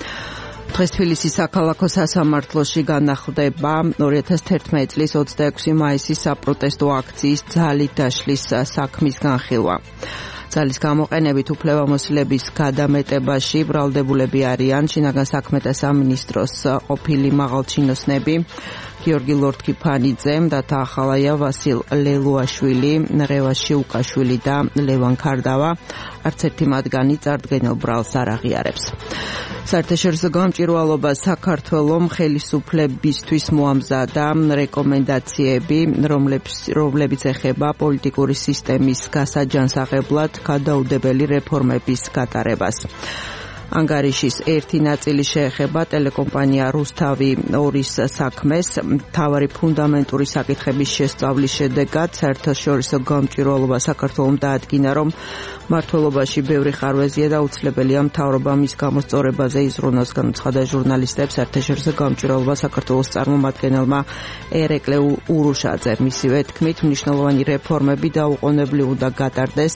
დღეს თბილისის საქალაქო სასამართლოში განახლდება 2011 წლის 26 მაისის საპროტესტო აქციის ძალით დაშლის საქმის განხილვა. ძალის გამოყენებით უფლებამოსილების გადამეტებაში ბრალდებულები არიან შინაგან საქმეთა სამინისტროს ყოფილი მაღალჩინოსნები, გიორგი ლორთქიფანიძე და დაახალაია ვასილ ლელუაშვილი, რევას შეუკაშვილი და ლევან ქარდავა. არც ერთი მათგანი წარდგენილ ბრალს არ აღიარებს. საერთაშორისო გამჭვირვალობა საქართველომ ხელისუფლებისთვის მოამზადა რეკომენდაციები, რომლებიც ეხება პოლიტიკური სისტემის გასაჯანსაღებლად გადაუდებელი რეფორმების გატარებას. ანგარიშის ერთი ნაწილი შეეხება ტელეკომპანია რუსთავი 2-ის საქმეს. მთავარი ფუნდამენტური საკითხების შესწავლის შედეგად საერთაშორისო გამჭვირვალობა საქართველომ დაადგინა, რომ მმართველობაში ბევრი ხარვეზია და უცლებელია მთავრობა მის გამოსწორებაზე იზრუნოს. განუცხადა ჟურნალისტებს საერთაშორისო გამჭვირვალობა საქართველოს წარმომადგენელმა ერეკლე ურუშაძე. მისივე თქმით, მნიშვნელოვანი რეფორმები დაუყოვნებლივ უნდა გატარდეს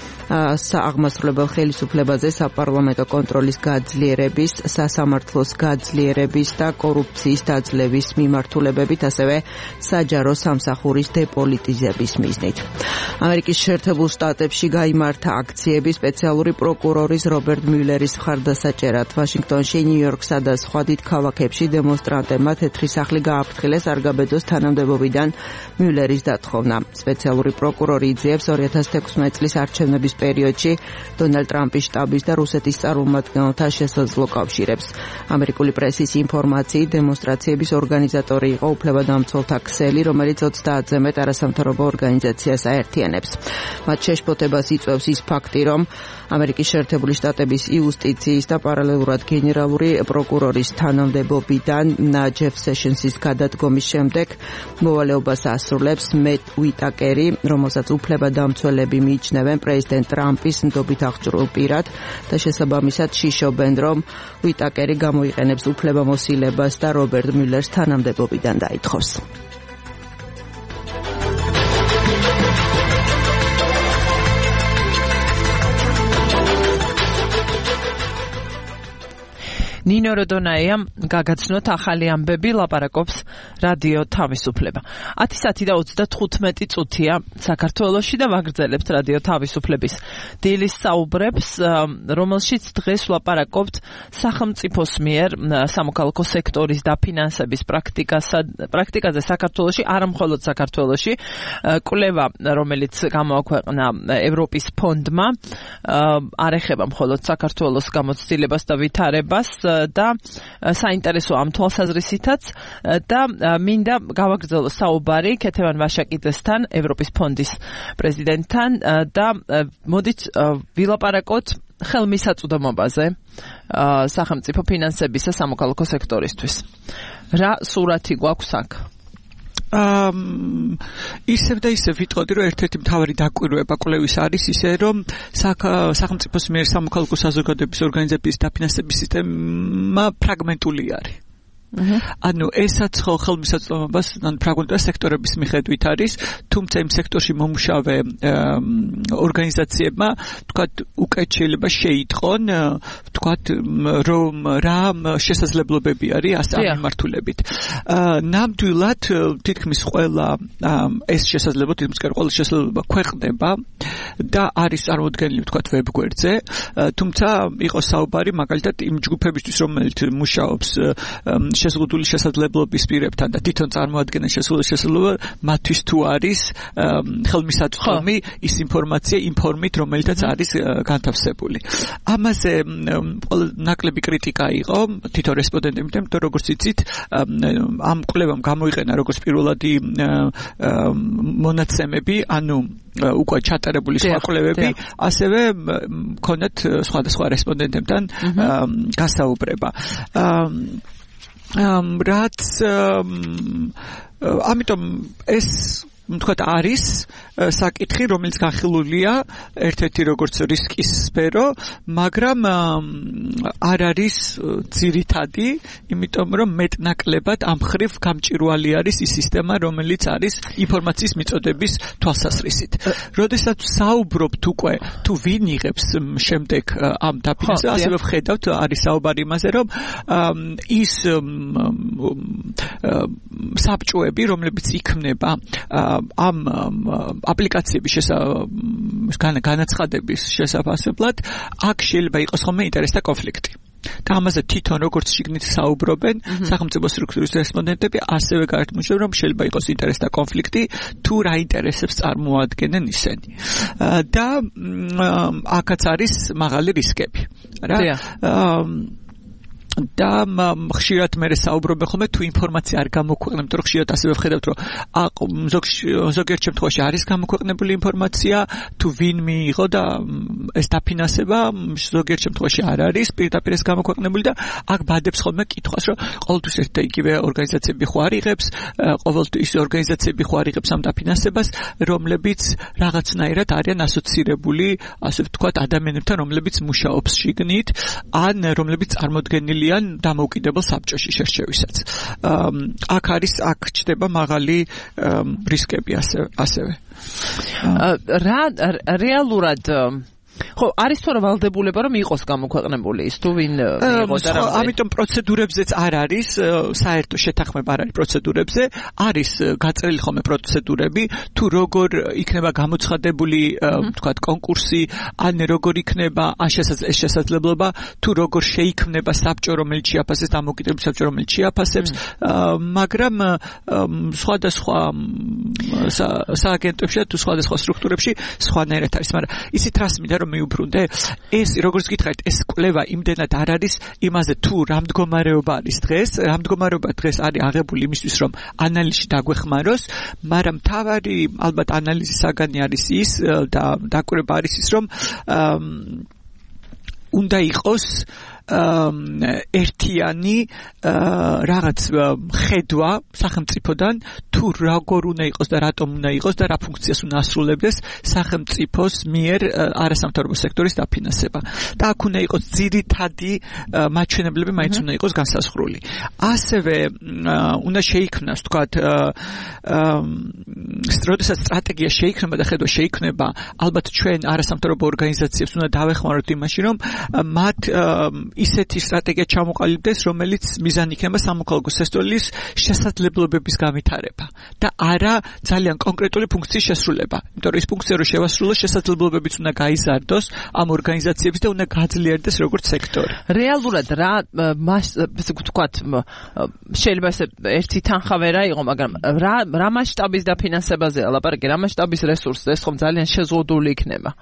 აღმასრულებელ ხელისუფლებაზე საპარლამენტო კონტროლის გაძლიერების, სასამართლოს გაძლიერების და კორუფციის დაძლევის მიმართულებებით, ასევე საჯარო სამსახურის დეპოლიტიზების მიზნით. ამერიკის შეერთებულ შტატებში გაიმართა აქციები სპეციალური პროკურორის რობერტ მიულერის მხარდასაჭერად. ვაშინგტონში, ნიუ-იორკსა და სხვა დიდ ქალაქებში დემონსტრანტებმა თეთრი სახლი გააფრთხილეს არ გაბედოს თანამდებობიდან მიულერის დათხოვნა. სპეციალური პროკურორი იძიებს 2016 წლის არჩევნების პერიოდში დონალდ ტრამპის შტაბის და რუსეთის წარმომადგენელთა შესაძლო კავშირებს. ამერიკული პრესის ინფორმაციით, დემონსტრაციების ორგანიზატორი იყო უფლებადამცველთა ქსელი, რომელიც 30-ზე მეტ არასამთავრობო ორგანიზაციას აერთიანებს. მათ შეშფოთებას იწვევს ის ფაქტი, რომ ამერიკის შეერთებული შტატების იუსტიციის და პარალელურად გენერალური პროკურორის თანამდებობიდან ჯეფ სეშენსის გადადგომის შემდეგ მოვალეობას ასრულებს მეტ უიტაკერი, რომელსაც უფლებადამცველები მიიჩნევენ პრეზიდენტ ტრამპის ნდობით აღჭურვილ პირად და შესაბამისად შიშობენ, რომ უიტაკერი გამოიყენებს უფლებამოსილებას და რობერტ მიულერს თანამდებობიდან დაითხოვს. ნინო როდონაიამ გაგაცნოთ ახალი ამბები, ლაპარაკობს რადიო თავისუფლება. 10 საათი და 35 წუთია საქართველოში და ვაგრძელებთ რადიო თავისუფლების დილის საუბრებს, რომელშიც დღეს ვლაპარაკობთ სახელმწიფოს მიერ სამოქალაქო სექტორის დაფინანსების პრაქტიკაზე საქართველოში, არა მხოლოდ საქართველოში. კვლევა, რომელიც გამოაქვეყნა ევროპის ფონდმა, არ ეხება მხოლოდ საქართველოს გამოცდილებას და ვითარებას და საინტერესო ამ თვალსაზრისითაც და მინდა გავაგრძელო საუბარი ქეთევან ვაშაკიძესთან, ევროპის ფონდის პრეზიდენტთან და მოდით ვილაპარაკოთ ხელმისაწვდომობაზე სახელმწიფო ფინანსებისა სამოქალაქო სექტორისთვის. რა სურათი გვაქვს აქ? ისევ და ისევ ვიტყოდი, რომ ერთ-ერთი მთავარი დაკვირვება კვლევის არის ისე, რომ სახელმწიფოს მიერ სამოქალაქო საზოგადოების ორგანიზების დაფინანსების სისტემა ფრაგმენტული არის. ანუ ესაც ხელმისაწვდომობას ფრაგმენტული სექტორების მიხედვით არის, თუმცა იმ სექტორში მომუშავე ორგანიზაციებმა თქვათ უკეთ შეიძლება შეიტყონ, თქვათ რომ რა შესაძლებლობები არის ასე მიმართულებით. ნამდვილად თითქმის ყველა ეს შესაძლებლობა, თითქმის ყველა შესაძლებლობა ქვეყნდება და არის წარმოდგენილი თქვათ ვებგვერდზე, თუმცა იყო საუბარი მაგალითად იმ ჯგუფებისთვის, რომელიც მუშაობს შეზღუდული შესაძლებლობის პირებთან და თვითონ წარმოადგენენ შეზღუდული შესაძლებლობა, მათთვის თუ არის ხელმისაწვდომი ის ინფორმაცია ინფორმით, რომელთაც არის განთავსებული. ამაზე ნაკლები კრიტიკა იყო თვითონ რესპონდენტებთან, იმიტომ როგორც იცით, ამ კვლევამ გამოიყენა როგორც პირველადი მონაცემები, ანუ უკვე ჩატარებული სხვა კვლევები, ასევე მქონდათ სხვადასხვა რესპონდენტებთან გასაუბრება. რაც ამიტომ ეს თქვათ არის საკითხი, რომელიც განხილულია ერთ-ერთი როგორც რისკის სფერო, მაგრამ არ არის ძირითადი, იმიტომ რომ მეტნაკლებად ამ ხრივ გამჭვირვალე არის ის სისტემა, რომელიც არის ინფორმაციის მიწოდების თვალსაზრისით. როდესაც საუბრობთ უკვე თუ ვინ იღებს შემდეგ ამ დაფინანსებას, ასევე ვხედავთ არის საუბარი იმაზე, რომ ის საბჭოები, რომლებიც იქმნება ამ აპლიკაციების განაცხადების შესაძლებლად, აქ შეიძლება იყოს ხოლმე ინტერესთა კონფლიქტი. და ამაზე თვითონ როგორც შიგნით საუბრობენ სახელმწიფო სტრუქტურის რესპონდენტები, ასევე გაერთმუშავენ, რომ შეიძლება იყოს ინტერესთა კონფლიქტი, თუ რა ინტერესებს წარმოადგენენ ისინი. და აქაც არის მაღალი რისკები. რა? და ხშირად მე საუბრობენ ხოლმე თუ ინფორმაცია არ გამოქვეყნებთ, რომ ხშირად ასევე ვხედავთ, რომ ზოგიერთ შემთხვევაში არის გამოქვეყნებული ინფორმაცია, თუ ვინ მიიღო და ეს დაფინანსება ზოგიერთ შემთხვევაში არ არის პირდაპირ ეს გამოქვეყნებული და აქ ბადებს ხოლმე კითხვას, რომ ყოველთვის ერთ და იგივე ორგანიზაციები ხო არ იღებს, ყოველთვის ორგანიზაციები ხო არ იღებს ამ დაფინანსებას, რომლებიც რაღაცნაირად არიან ასოცირებული, ასე ვთქვათ, ადამიანებთან, რომლებიც მუშაობს შიგნით, ან რომლებიც წარმოდგენილი დამოუკიდებელ საბჭოში შერჩევისაც. აქ ჩდება მაღალი რისკები ასევე. რა რეალურად ხო, არის თუ რა ვალდებულება რომ იყოს გამოქვეყნებული ის თუ ვინ მიიღო და რა. ამიტომ პროცედურებზეც არ არის საერთო შეთანხმება არ არის პროცედურებზე, არის გაწერილი ხოლმე პროცედურები, თუ როგორ იქნება გამოცხადებული, ვთქვათ, კონკურსი, ან როგორ იქნება ეს შესაძლებლობა, თუ როგორ შეიქმნება საბჭო, რომელიც შეაფასებს დამოუკიდებელი საბჭო, რომელიც შეაფასებს, მაგრამ სხვადასხვა სააგენტოებში თუ სხვადასხვა სტრუქტურებში სხვანაირად არის, მაგრამ ისიც რას მინდა რომ მიუბრუნდე, ეს როგორც გითხარით, ეს კვლევა იმდენად არ არის იმაზე თუ რა მდგომარეობა არის დღეს, რა მდგომარეობა დღეს არის აღებული იმისთვის, რომ ანალიზში დაგვეხმაროს, მაგრამ მთავარი ალბათ ანალიზის საგანი არის ის და დაკვირვება არის ის, რომ უნდა იყოს ერთიანი რაღაც ხედვა სახელმწიფოდან თუ როგორ უნდა იყოს და რატომ უნდა იყოს და რა ფუნქციას უნდა ასრულებდეს სახელმწიფოს მიერ არასამთავრობო სექტორის დაფინანსება. და აქ უნდა იყოს ძირითადი მაჩვენებლები მაინც უნდა იყოს განსაზღვრული. ასევე უნდა შეიქმნას, თქვათ, როდესაც სტრატეგია შეიქმნება და ხედვა შეიქმნება, ალბათ ჩვენ არასამთავრობო ორგანიზაციებს უნდა დავეხმაროთ იმაში, რომ მათ ისეთი სტრატეგია ჩამოყალიბდეს, რომელიც მიზანი იქნება სამოქალაქო სექტორის შესაძლებლობების განვითარება და არა ძალიან კონკრეტული ფუნქციის შესრულება. იმიტომ რომ ეს ფუნქცია რო შევასრულოს, შესაძლებლობებიც უნდა გაიზარდოს ამ ორგანიზაციების და უნდა გაძლიერდეს როგორც სექტორი. რეალურად რა ვთქვათ, შეიძლება ეს ერთი თანხა ვერა იყო, მაგრამ რა მასშტაბის დაფინანსებაზეა ლაპარაკი, რა მასშტაბის რესურსზე, ეს ხომ ძალიან შეზღუდული იქნება.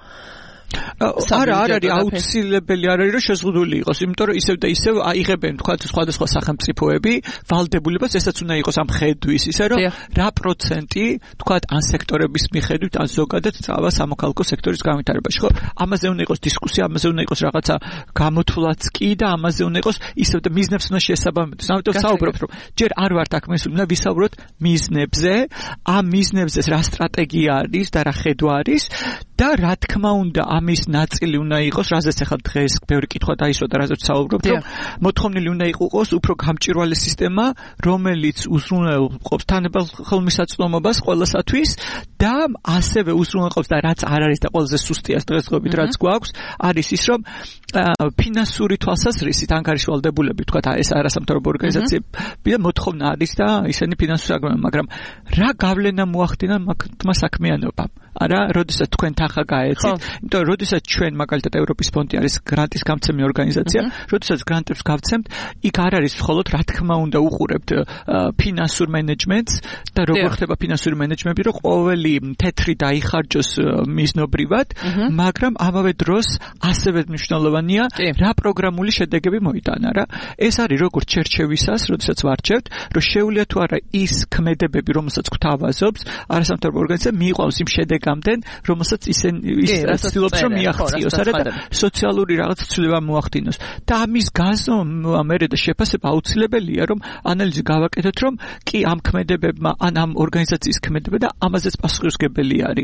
არ არის აუცილებელი არ არის რომ შეზღუდული იყოს, იმიტომ რომ ისევ და ისევ აიღებენ თქვა სხვადასხვა სახელმწიფოები ვალდებულებას, ესაც უნდა იყოს ამ ხედვის, ისე რომ რა პროცენტი თქვა ან სექტორების მიხედვით ან ზოგადად წავა სამოქალაქო სექტორის განვითარებაში, ხო? ამაზე უნდა იყოს დისკუსია, ამაზე უნდა იყოს რაღაცა გამოთვლაც კი და ამაზე უნდა იყოს ისევ და მიზნებს უნდა შეესაბამებოდეს. ამიტომ საუბრობთ, რომ ჯერ არ ვართ აქ მისული, უნდა ვისაუბროთ მიზნებზე, ამ მიზნებზე რა სტრატეგია არის და რა ხედვა არის და რა თქმა უნდა ამის ნაწილი უნდა იყოს, რაზეც ახლა დღეს ბევრი კითხვა დაისვა და რაზეც საუბრობთ, რომ მოთხოვნილი უნდა იყოს უფრო გამჭვირვალე სისტემა, რომელიც უზრუნველყოფს თანაბარ ხელმისაწვდომობას ყველასათვის და ასევე უზრუნველყოფს და რაც არ არის და ყველაზე სუსტია დღესდღეობით რაც გვაქვს, არის ის, რომ ფინანსური თვალსაზრისით ანგარიშვალდებულები, თქვა ეს არასამთავრობო ორგანიზაციები მოთხოვნა არის და ისინი ფინანსური აგროვებენ, მაგრამ რა გავლენა მოახდინა მაგ საქმიანობამ? არა, როდესაც თქვენ თანხა გაეცით, იმიტომ რომ როდესაც ჩვენ მაგალითად ევროპის ფონდი არის გრანტის გამცემი ორგანიზაცია, როდესაც გრანტებს გავცემთ, იქ არ არის მხოლოდ რა თქმა უნდა უყურებთ ფინანსურ მენეჯმენტს და როგორ ხდება ფინანსური მენეჯმენტი, რომ ყოველი თეთრი დაიხარჯოს მიზნობრივად, მაგრამ ამავე დროს ასევე მნიშვნელოვანია რა პროგრამული შედეგები მოიტანა რა. ეს არის როგორც შერჩევისას, როდესაც ვარჩევთ, რომ შეუძლია თუ არა ის ქმედებები, რომელსაც გვთავაზობს არასამთავრობო ორგანიზაცია მიიყვანოს იმ შედეგამდე, რომელსაც ის ცდილობს რომ მიაღწიოს, არა და სოციალური რაღაც ცვლილება მოახდინოს. და ამის გაზომვა მერე და შეფასება აუცილებელია, რომ ანალიზი გავაკეთოთ, რომ კი ამ ქმედებებმა ან ამ ორგანიზაციის ქმედება და ამაზეც პასუხისმგებელი არის.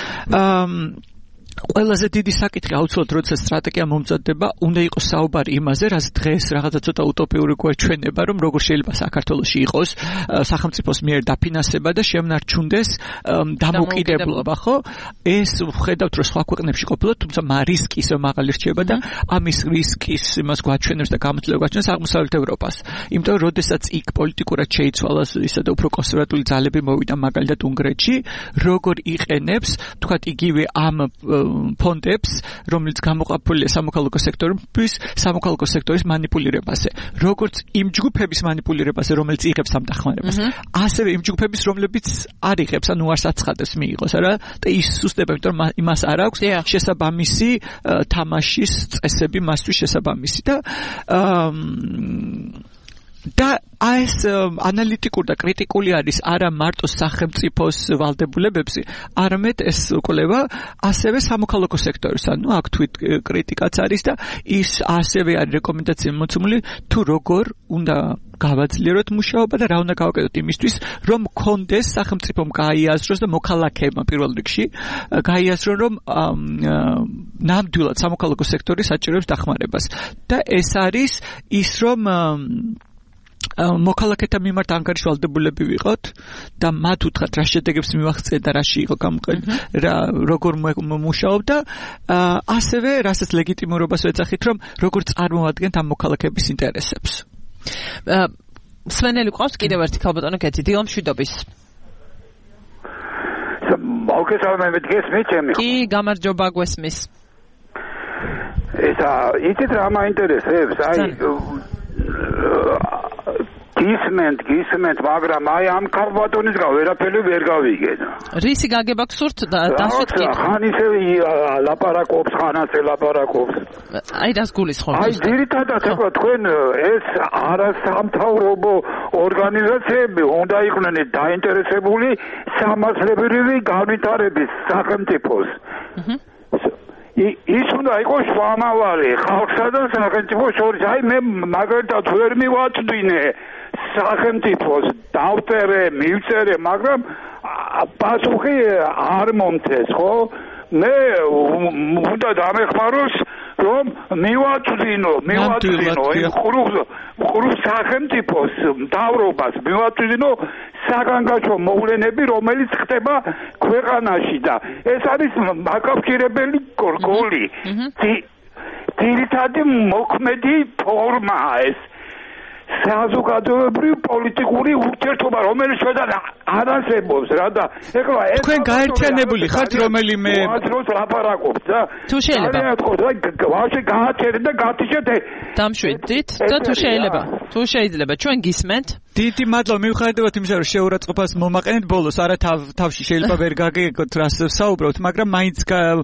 ყველაზე დიდი საკითხი აუცილებლად როდესაც სტრატეგია მომზადდება, უნდა იყოს საუბარი იმაზე, რაც დღეს რაღაცა ცოტა утопიური გვეჩვენება, რომ როგორ შეიძლება საქართველოში იყოს სახელმწიფოს მიერ დაფინანსება და შემნარჩუნდეს დამოუკიდებლობა, ხო? ეს ვხედავთ, რომ სხვა ქვეყნებში ყოფილა, თუმცა რისკი ისე მაღალი რჩება და ამის რისკის იმას გვაჩვენებს და გამოძლევა გვაჩვენებს აღმოსავლეთ ევროპას. იმიტომ რომ როდესაც იქ პოლიტიკურად შეიცვალა ისა და უფრო კონსერვატული ძალები მოვიდა მაგალითად უნგრეთში, როგორ იყენებს, თქვათ იგივე ამ ფონდებს, რომელიც გამოყოფილია სამოქალაქო სექტორის მანიპულირებაზე. როგორც იმ ჯგუფების მანიპულირებაზე, რომელიც იღებს ამ დახმარებას, ასევე იმ ჯგუფების, რომლებიც არ იღებს, ანუ არც აცხადებს მიიღოს, არა? და ის სუსტდება, იმიტომ რომ იმას არ აქვს შესაბამისი თამაშის წესები მასთვის შესაბამისი და ეს ანალიტიკური და კრიტიკული არის არა მარტო სახელმწიფოს ვალდებულებებზე, არამედ ეს კვლევა ასევე სამოქალაქო სექტორის, ანუ აქ თვით კრიტიკაც არის და ის ასევე არის რეკომენდაცია მოცემული თუ როგორ უნდა გავაძლიეროთ მუშაობა და რა უნდა გავაკეთოთ იმისთვის, რომ კონდეს სახელმწიფომ გაიაზროს და მოქალაქეებმა პირველ რიგში გაიაზრონ, რომ ნამდვილად სამოქალაქო სექტორი საჭიროებს დახმარებას და ეს არის ის, რომ მოქალაქეთა მიმართ ანგარიშვალდებულები ვიყოთ და მათ უთხრათ რა შედეგებს მივახცეთ და რაში იყო გამოყენებული, როგორ მუშაობ და ასევე რასაც ლეგიტიმურობას ვეძახით, რომ როგორ წარმოადგენთ ამ მოქალაქეების ინტერესებს. სვენელი ყავს კიდევ ერთი ქალბატონო კეთი, დილა მშვიდობის. მოგესალმებით, გესმით ჩემი? კი, გამარჯობა, გვესმის. იცით რა მაინტერესებს? გისმენთ, მაგრამ ამ ქალბატონისგან ვერაფერი ვერ გავიგენ. რისი გაგება გსურთ დასვით კითხვა? ხან ისე ლაპარაკობს, ხან ასე ლაპარაკობს. რას გულისხმობთ? ძირითადად ეხლა თქვენ ეს არასამთავრობო ორგანიზაციები უნდა იყვნენ დაინტერესებული სამართლებრივი განვითარების სახელმწიფოს. ის უნდა იყოს შუამავალი ხალხსა და სახელმწიფოს შორის. მე მაგალითად ვერ მივაწვდინე სახელმწიფოს მივწერე, მაგრამ პასუხი არ მომწეს, ხო? მე უნდა დამეხმაროს, რომ მივაწვდინო იმ ხურუხ სახელმწიფოს მთავრობას, მივაწვდინო საგანგაშო მოვლენები, რომელიც ხდება ქვეყანაში და ეს არის მაკავშირებელი გოლი. ძირითადი მოქმედი ფორმაა ეს. საზოგადოებრივი პოლიტიკური ურთიერთობა, რომელიც შედან არ არსებობს რა და ეხლა ეს თქვენ გაერთიანებული ხართ რომელიმე მოაძლოს ლაპარაკობს და თუ შეიძლება ვაში გააჩერეთ და გათიშეთ დამშვიდით და თუ შეიძლება ჩვენ გისმენთ. დიდი მადლობა მივხვდებათ იმისა, რომ შეურაცხყოფას მომაყენეთ ბოლოს, არა თავში შეიძლება ვერ გაგეგოთ რას საუბრობთ, მაგრამ მაინც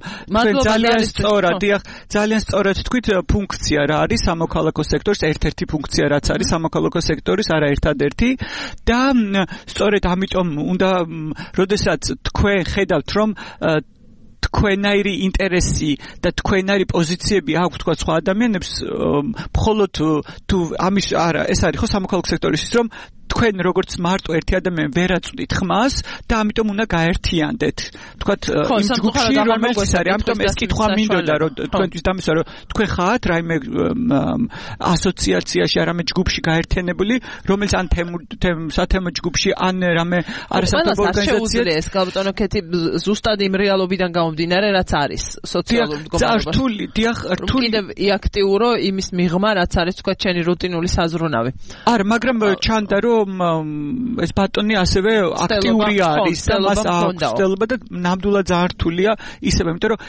ძალიან სწორად თქვით, ფუნქცია რა არის სამოქალაქო სექტორის, ერთ-ერთი ფუნქცია რაც არის სამოქალაქო სექტორის, არა ერთადერთი და სწორედ ამიტომ უნდა, როდესაც თქვენ ხედავთ, რომ თქვენაირი ინტერესი და თქვენაირი პოზიციები აქვს თქვა სხვა ადამიანებს, მხოლოდ თუ ამის არა, ეს არის ხო სამოქალაქო სექტორის ის, რომ თქვენ როგორც მარტო ერთი ადამიანი ვერ აწვდით ხმას და ამიტომ უნდა გაერთიანდეთ. თქვათ იმ ჯგუფში რომელიც არის, ამიტომ ეს კითხვა მინდოდა, რომ თქვენთვის დამისვა, რომ თქვენ ხართ რაიმე ასოციაციაში, არამედ ჯგუფში გაერთიანებული, რომელიც ან სათემო ჯგუფში, ან რამე არასამთავრობო ორგანიზაცია. ეს ქალბატონო კეთი ზუსტად იმ რეალობიდან გამომდინარე, რაც არის სოციალურ მდგომარეობაში. რთული კიდევ იაქტიურო იმის მიღმა, რაც არის თქვა ჩენი რუტინული საზრუნავი. არა, მაგრამ ჩანდა რომ ეს ბატონი ასევე აქტიური არის და მას აქვს ცდელობა და ნამდვილად ძალიან რთულია ისევე, იმიტომ რომ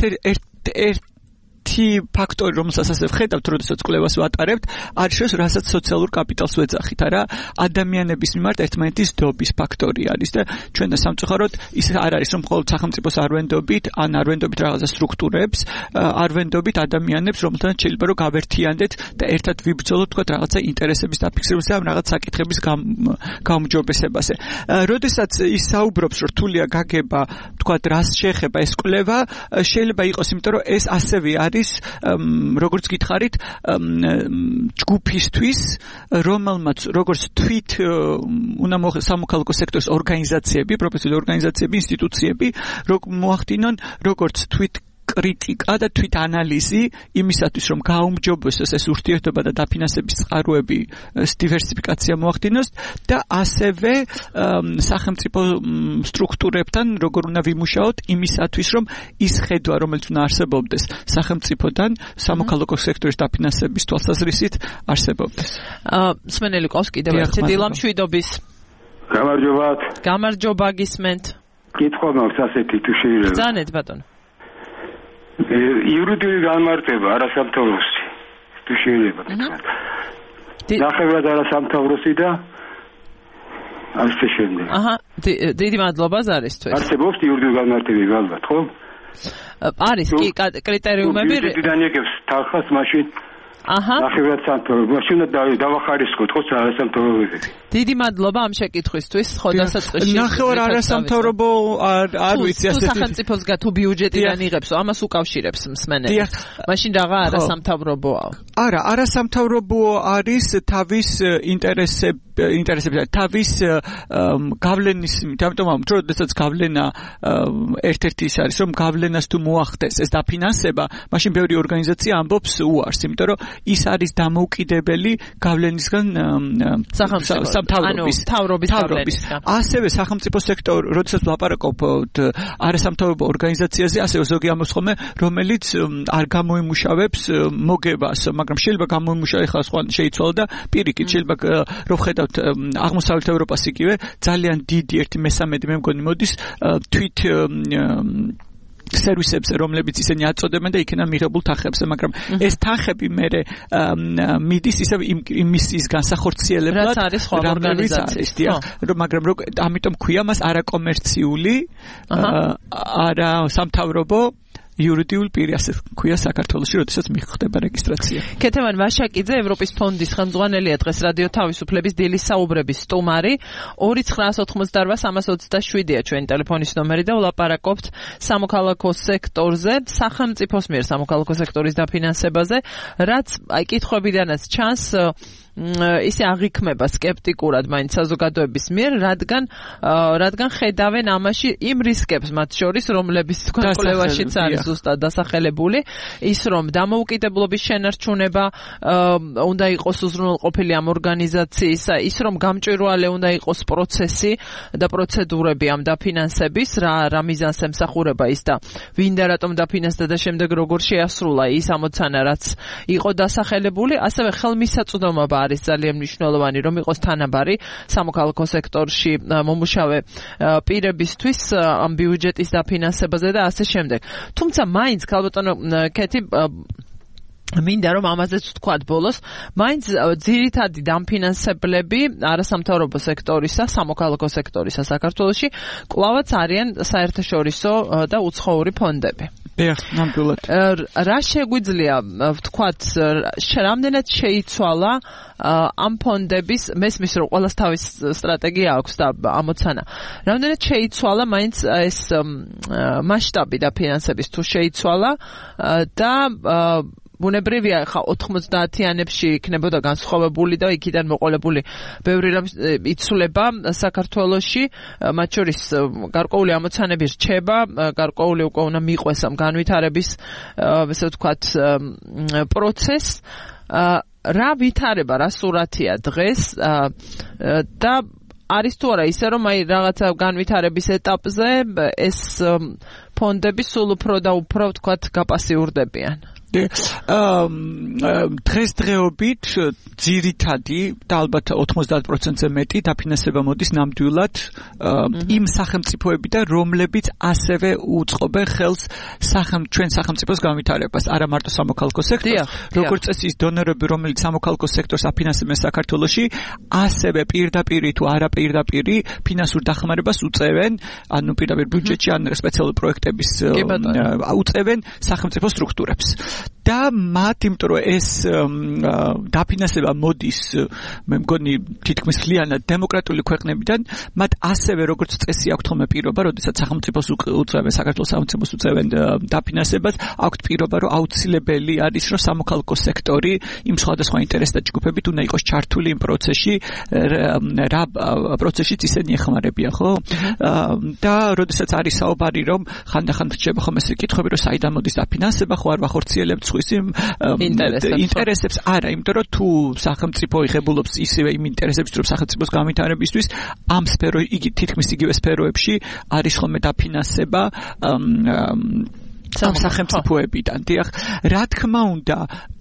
ერთი ფაქტორი, რომელსაც ასე ვხედავთ, როდესაც კვლევას ვატარებთ, არის ეს, რასაც სოციალურ კაპიტალს ვეძახით, არა? ადამიანების მიმართ ერთმანეთის დობის ფაქტორი არის და ჩვენ და სამწუხაროდ ის არ არის, რომ მხოლოდ სახელმწიფოს არ ვენდობით, ან არ ვენდობით რაღაცა სტრუქტურებს, არ ვენდობით ადამიანებს, რომელთანაც შეიძლება რომ გავერთიანდეთ და ერთად ვიბრძოლოთ, თქვა რაღაცა ინტერესების დაფიქსირებაზე, ან რაღაც საკითხების გაუმჯობესებაზე. როდესაც ის საუბრობს, რომ რთულია გაგება, თქვა რას შეეხება ეს კვლევა, შეიძლება იყოს, იმიტომ რომ ეს ასევე არის როგორც გითხარით ჯგუფისთვის, რომელმაც როგორც თვით უნდა სამოქალაქო სექტორის ორგანიზაციები, პროფესიული ორგანიზაციები, ინსტიტუციები მოახდინონ როგორც თვით კრიტიკა და თვით ანალიზი იმისათვის, რომ გაუმჯობესოს ეს ურთიერთობა და დაფინანსების წყაროები, დივერსიფიკაცია მოახდინოს და ასევე სახელმწიფო სტრუქტურებთან როგორ უნდა ვიმუშაოთ იმისათვის, რომ ის ხედვა, რომელიც უნდა არსებობდეს სახელმწიფოდან სამოქალაქო სექტორის დაფინანსების თვალსაზრისით არსებობდეს. სვენელი ყავს კიდევ ერთი დილა მშვიდობის. გამარჯობათ. გამარჯობა, გისმენთ. კითხვა მაქვს ასეთი თუ შეიძლება. ბრძანეთ ბატონო. იურიდიული განმარტება არასამთავროსი თუ შეიძლება თქვა. ნახევრად არასამთავროსი და ასე შემდეგ. აჰა, დიდი მადლობა ზარისთვის. არსებობს იურიდიული განმარტებები ალბათ, ხო? არის კი კრიტერიუმები. დიდიდან იგებს თანხას მაშინ. აჰა. ნახევრად სამთავრობო. მაშინ დავახარისხოთ ხო არასამთავრობოები. დიდი მადლობა ამ შეკითხვისთვის. ხო დასაწყისში. ნახევარ არასამთავრობო არ ვიცი ასეთი. სახელმწიფოს თუ ბიუჯეტიდან იღებსო, ამას უკავშირებს მსმენელი. მაშინ რაღა არასამთავრობოა. არა, არასამთავრობო არის თავის ინტერესები, თავის გავლენის, ამიტომ როდესაც გავლენა ერთ-ერთი ის არის, რომ გავლენას თუ მოახდეს ეს დაფინანსება, მაშინ ბევრი ორგანიზაცია ამბობს უარს, იმიტომ რომ ის არის დამოუკიდებელი გავლენისგან სამთავრობის გავლენისგან. ასევე სახელმწიფო სექტორი, როდესაც ვლაპარაკობთ არასამთავრობო ორგანიზაციაზე, ასევე ზოგი ამბობს ხოლმე, რომელიც არ გამოიმუშავებს მოგებას, მაგრამ შეიძლება გამოიმუშავოს, ხა სხვა შეიცვალა და პირიქით შეიძლება რომ ხედავთ აღმოსავლეთ ევროპას იგივე ძალიან დიდი 1/3 მე მგონი მოდის თვით სერვისებზე, რომლებიც ისინი აწოდებენ და იქიდან მიღებულ თანხებზე, მაგრამ ეს თანხები მერე მიდის ისევ იმის განსახორციელებლად, რომელიც არის, მაგრამ ამიტომ ქვია მას არაკომერციული, არა სამთავრობო იურიდიული პირი, ასე ქვია საქართველოში, როდესაც მიხდება რეგისტრაცია. ქეთევან ვაშაკიძე, ევროპის ფონდის ხელმძღვანელია, დღეს რადიო თავისუფლების დილის საუბრების სტუმარი. 2988327-ია ჩვენი ტელეფონის ნომერი და ვლაპარაკობთ სამოქალაქო სექტორზე, სახელმწიფოს მიერ სამოქალაქო სექტორის დაფინანსებაზე, რაც აი კითხვებიდანაც ჩანს ისე აღიქმება სკეპტიკურად მაინც საზოგადოების მიერ, რადგან ხედავენ ამაში იმ რისკებს მათ შორის, რომლებიც თქვენ კვლევაშიც არის ზუსტად დასახელებული, ის რომ დამოუკიდებლობის შენარჩუნება უნდა იყოს უზრუნველყოფილი ამ ორგანიზაციის, ის რომ გამჭვირვალე უნდა იყოს პროცესი და პროცედურები ამ დაფინანსების, რა მიზანს ემსახურება ის და ვინ და რატომ დაფინანსდა და შემდეგ როგორ შეასრულა ის ამოცანა, რაც იყო დასახელებული, ასევე ხელმისაწვდომობა არის ძალიან მნიშვნელოვანი, რომ იყოს თანაბარი სამოქალაქო სექტორში მომუშავე პირებისთვის ამ ბიუჯეტის დაფინანსებაზე და ასე შემდეგ. თუმცა მაინც ქალბატონო ქეთი მინდა რომ ამაზეც ვთქვათ ბოლოს, მაინც ძირითადი დამფინანსებლები არასამთავრობო სექტორისა, სამოქალაქო სექტორისა საქართველოში კვლავაც არიან საერთაშორისო და უცხოური ფონდები. ნამდვილად. რა შეგვიძლია ვთქვათ, რამდენად შეიცვალა ამ ფონდების, მესმის რომ ყველას თავის სტრატეგია აქვს და ამოცანა. რამდენად შეიცვალა მაინც ეს მასშტაბი დაფინანსების თუ შეიცვალა და ბუნებრივია ხა 90-იანებში იქნებოდა განსხვავებული და იქიდან მოყოლებული ბევრი რამ იცვლება საქართველოში, მათ შორის გარკვეული ამოცანები რჩება, გარკვეული უკვე უნდა მიყვეს ამ განვითარების, ესე ვთქვათ, პროცესს. რა ვითარება, რა სურათია დღეს და არის თუ არა ისე რომ აი რაღაცა განვითარების ეტაპზე ეს ფონდები სულ უფრო და უფრო ვთქვათ გაპასიურდებიან. დღესდღეობით ძირითადი და ალბათ 90%-ზე მეტი დაფინანსება მოდის ნამდვილად იმ სახელმწიფოებიდან, რომლებიც ასევე უწყობენ ხელს ჩვენ სახელმწიფოს განვითარებას, არა მარტო სამოქალაქო სექტორს, როგორც წესი ის დონორები, რომელიც სამოქალაქო სექტორს აფინანსებენ საქართველოში, ასევე პირდაპირ თუ არაპირდაპირ ფინანსურ დახმარებას უწევენ, ანუ პირდაპირ ბიუჯეტში ან სპეციალური პროექტების უწევენ სახელმწიფო სტრუქტურებს. და მათ, იმიტომ რომ ეს დაფინანსება მოდის, მე მგონი თითქმის მთლიანად დემოკრატიული ქვეყნებიდან, მათ ასევე როგორც წესი აქვთ ხოლმე პირობა, როდესაც სახელმწიფოს უწევენ, საქართველოს სახელმწიფოს უწევენ დაფინანსებას, აქვთ პირობა, რომ აუცილებელი არის, რომ სამოქალაქო სექტორი იმ სხვადასხვა ინტერესთა ჯგუფებით უნდა იყოს ჩართული იმ პროცესში, რა პროცესშიც ისინი ეხმარებიან, ხო? და როდესაც არის საუბარი, რომ ხანდახან რჩება ხოლმე ეს კითხვები, რომ საიდან მოდის დაფინანსება, ხო არ ვახორციელებთ ინტერესებს, არა, იმიტომ რომ თუ სახელმწიფო იღებულობს ისევე იმ ინტერესებს, რომ სახელმწიფოს განვითარებისთვის ამ იგი თითქმის იგივე სფეროებში არის ხოლმე დაფინანსება ამ სახელმწიფოებიდან. დიახ, რა თქმა უნდა,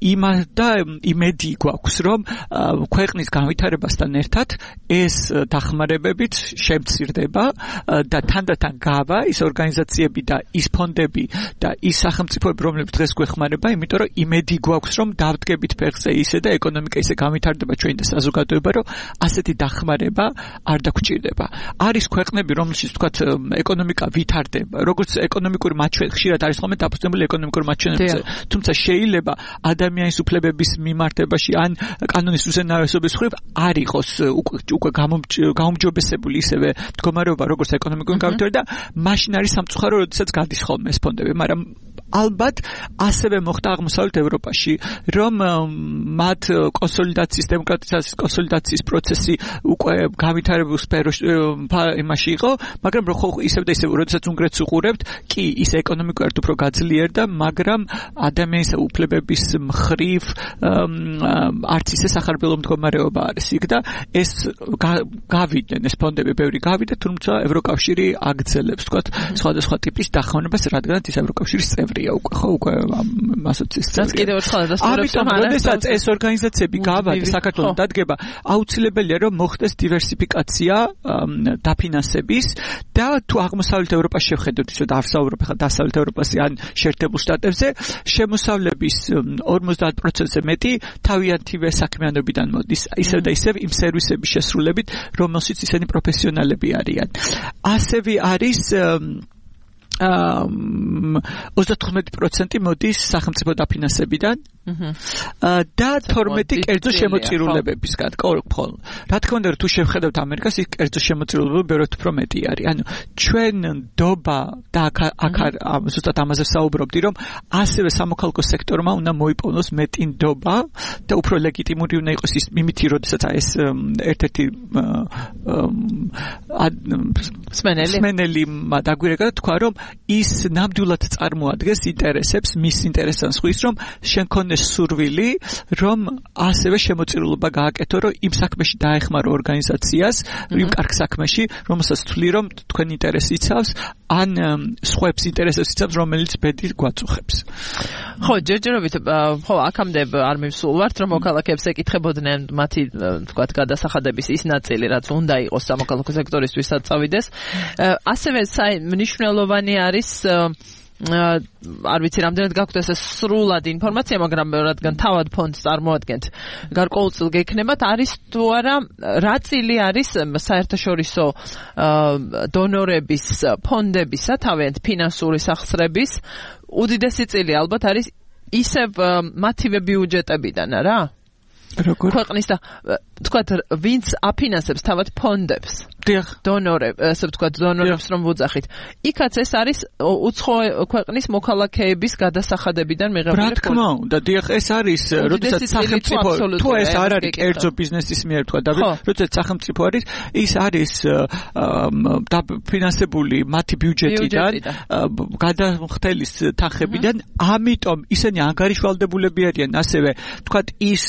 იმედი გვაქვს, რომ ქვეყნის განვითარებასთან ერთად ეს დახმარებებიც შემცირდება და თანდათან გავა ის ორგანიზაციები და ის ფონდები და ის სახელმწიფოები, რომლებიც დღეს გვეხმარება, იმიტომ რომ იმედი გვაქვს, რომ დავდგებით ფეხზე ისე და ეკონომიკა ისე განვითარდება ჩვენი და საზოგადოება, რომ ასეთი დახმარება არ დაგჭირდება. არის ქვეყნები, რომელშიც თქვათ ეკონომიკა ვითარდება, როგორც ეკონომიკური მაჩვენებლები ხშირად არის ხოლმე დაფუძნებული ეკონომიკურ მაჩვენებლებზე, თუმცა შეიძლება ადამიანის უფლებების მიმართებაში ან კანონის უზენაესობის მხრივ არ იყოს უკვე გაუმჯობესებული ისევე მდგომარეობა, როგორც ეკონომიკური განვითარება და მაშინ არის სამწუხარო, როდესაც გადის ხოლმე ეს ფონდები, მაგრამ ალბათ ასევე მოხდა აღმოსავლეთ ევროპაში, რომ მათ კონსოლიდაციის, დემოკრატიზაციის კონსოლიდაციის პროცესი უკვე განვითარებულ სფეროში იმაში იყო, მაგრამ ისევ და ისევ, როდესაც უნგრეთს უყურებთ, კი ის ეკონომიკურად უფრო გაძლიერდა, მაგრამ ადამიანის უფლებების მხრივ არც ისე სახარბელო მდგომარეობა არის იქ და ეს გავიდნენ ეს ფონდები, ბევრი გავიდა, თუმცა ევროკავშირი აგრძელებს, თქვათ, სხვადასხვა ტიპის დახმარებას, რადგანაც ის ევროკავშირის წევრია უკვე ასოციაციის წევრი. ამიტომ, როდესაც ეს ორგანიზაციები გავა და საქართველოს დადგება, აუცილებელია, რომ მოხდეს დივერსიფიკაცია დაფინანსების და თუ აღმოსავლეთ ევროპაში შევხედოთ, ისე დავსაუბრობ ხა დასავლეთ ევროპაზე ან შეერთებულ შტატებზე, შემოსავლების 50%-ზე მეტი თავიანთივე საქმიანობიდან მოდის, ისევ და ისევ იმ სერვისების შესრულებით, რომელშიც ისინი პროფესიონალები არიან. ასევე არის 35% მოდის სახელმწიფო დაფინანსებიდან და 12 კერძო შემოწირულებებისგან. რა თქმა უნდა, თუ შევხედავთ ამერიკას, ის კერძო შემოწირულებები ბევრად უფრო მეტი არის. ანუ ჩვენ ნდობა და აქ ზუსტად ამაზე საუბრობდი, რომ ასევე სამოქალაქო სექტორმა უნდა მოიპოვნოს მეტი ნდობა და უფრო ლეგიტიმური უნდა იყოს ის მიმითი, როდესაც ეს ერთ-ერთი სმენელი დაგვირეკა და თქვა, რომ ის ნამდვილად წარმოადგენს ინტერესებს, მის ინტერესებს ხვის, რომ შენ ქონდეს სურვილი, რომ ასევე შემოწირულობა გააკეთო, რომ იმ საქმეში დაეხმარო ორგანიზაციას, იმ კარგ საქმეში, რომელსაც თვლი, რომ თქვენ ინტერესს იცავს, ან სხვებს ინტერესებს იცავს, რომელიც ბედი გვაწუხებს. ხო, ჯერჯერობით, ხო, აქამდე არ მივსულვართ, რომ მოქალაქეებს ეკითხებოდნენ მათი, თქვათ, გადასახადების ის ნაწილი, რაც უნდა იყოს სამოქალაქო სექტორისთვისაც წავიდეს. ასევე მნიშვნელოვანი არის არ ვიცი რამდენად გაქვთ ეს სრულად ინფორმაცია, მაგრამ რადგან თავად ფონდს წარმოადგენთ, გარკვეულწილ გექნებათ, არის თუ არა რა წილი არის საერთაშორისო დონორების ფონდებისა, თავიანთ ფინანსური სახსრების უდიდესი წილი ალბათ არის ისევ მათივე ბიუჯეტებიდან, რა? ქვეყნის და თქვათ, ვინც აფინანსებს თავად ფონდებს, დონორებს, ასე ვთქვათ, დონორებს რომ ვუძახით. იქაც ეს არის უცხო ქვეყნის მოქალაქეების გადასახადებიდან მიღებული. რა თქმა უნდა, დიახ, ეს არის, როდესაც სახელმწიფო, თუ ეს არ არის კერძო ბიზნესის მიერ თქვა, და როდესაც სახელმწიფო არის, ის არის დაფინანსებული მათი ბიუჯეტიდან, გადამხდელის თანხებიდან, ამიტომ ისინი ანგარიშვალდებულები არიან, ასევე თქვათ, ის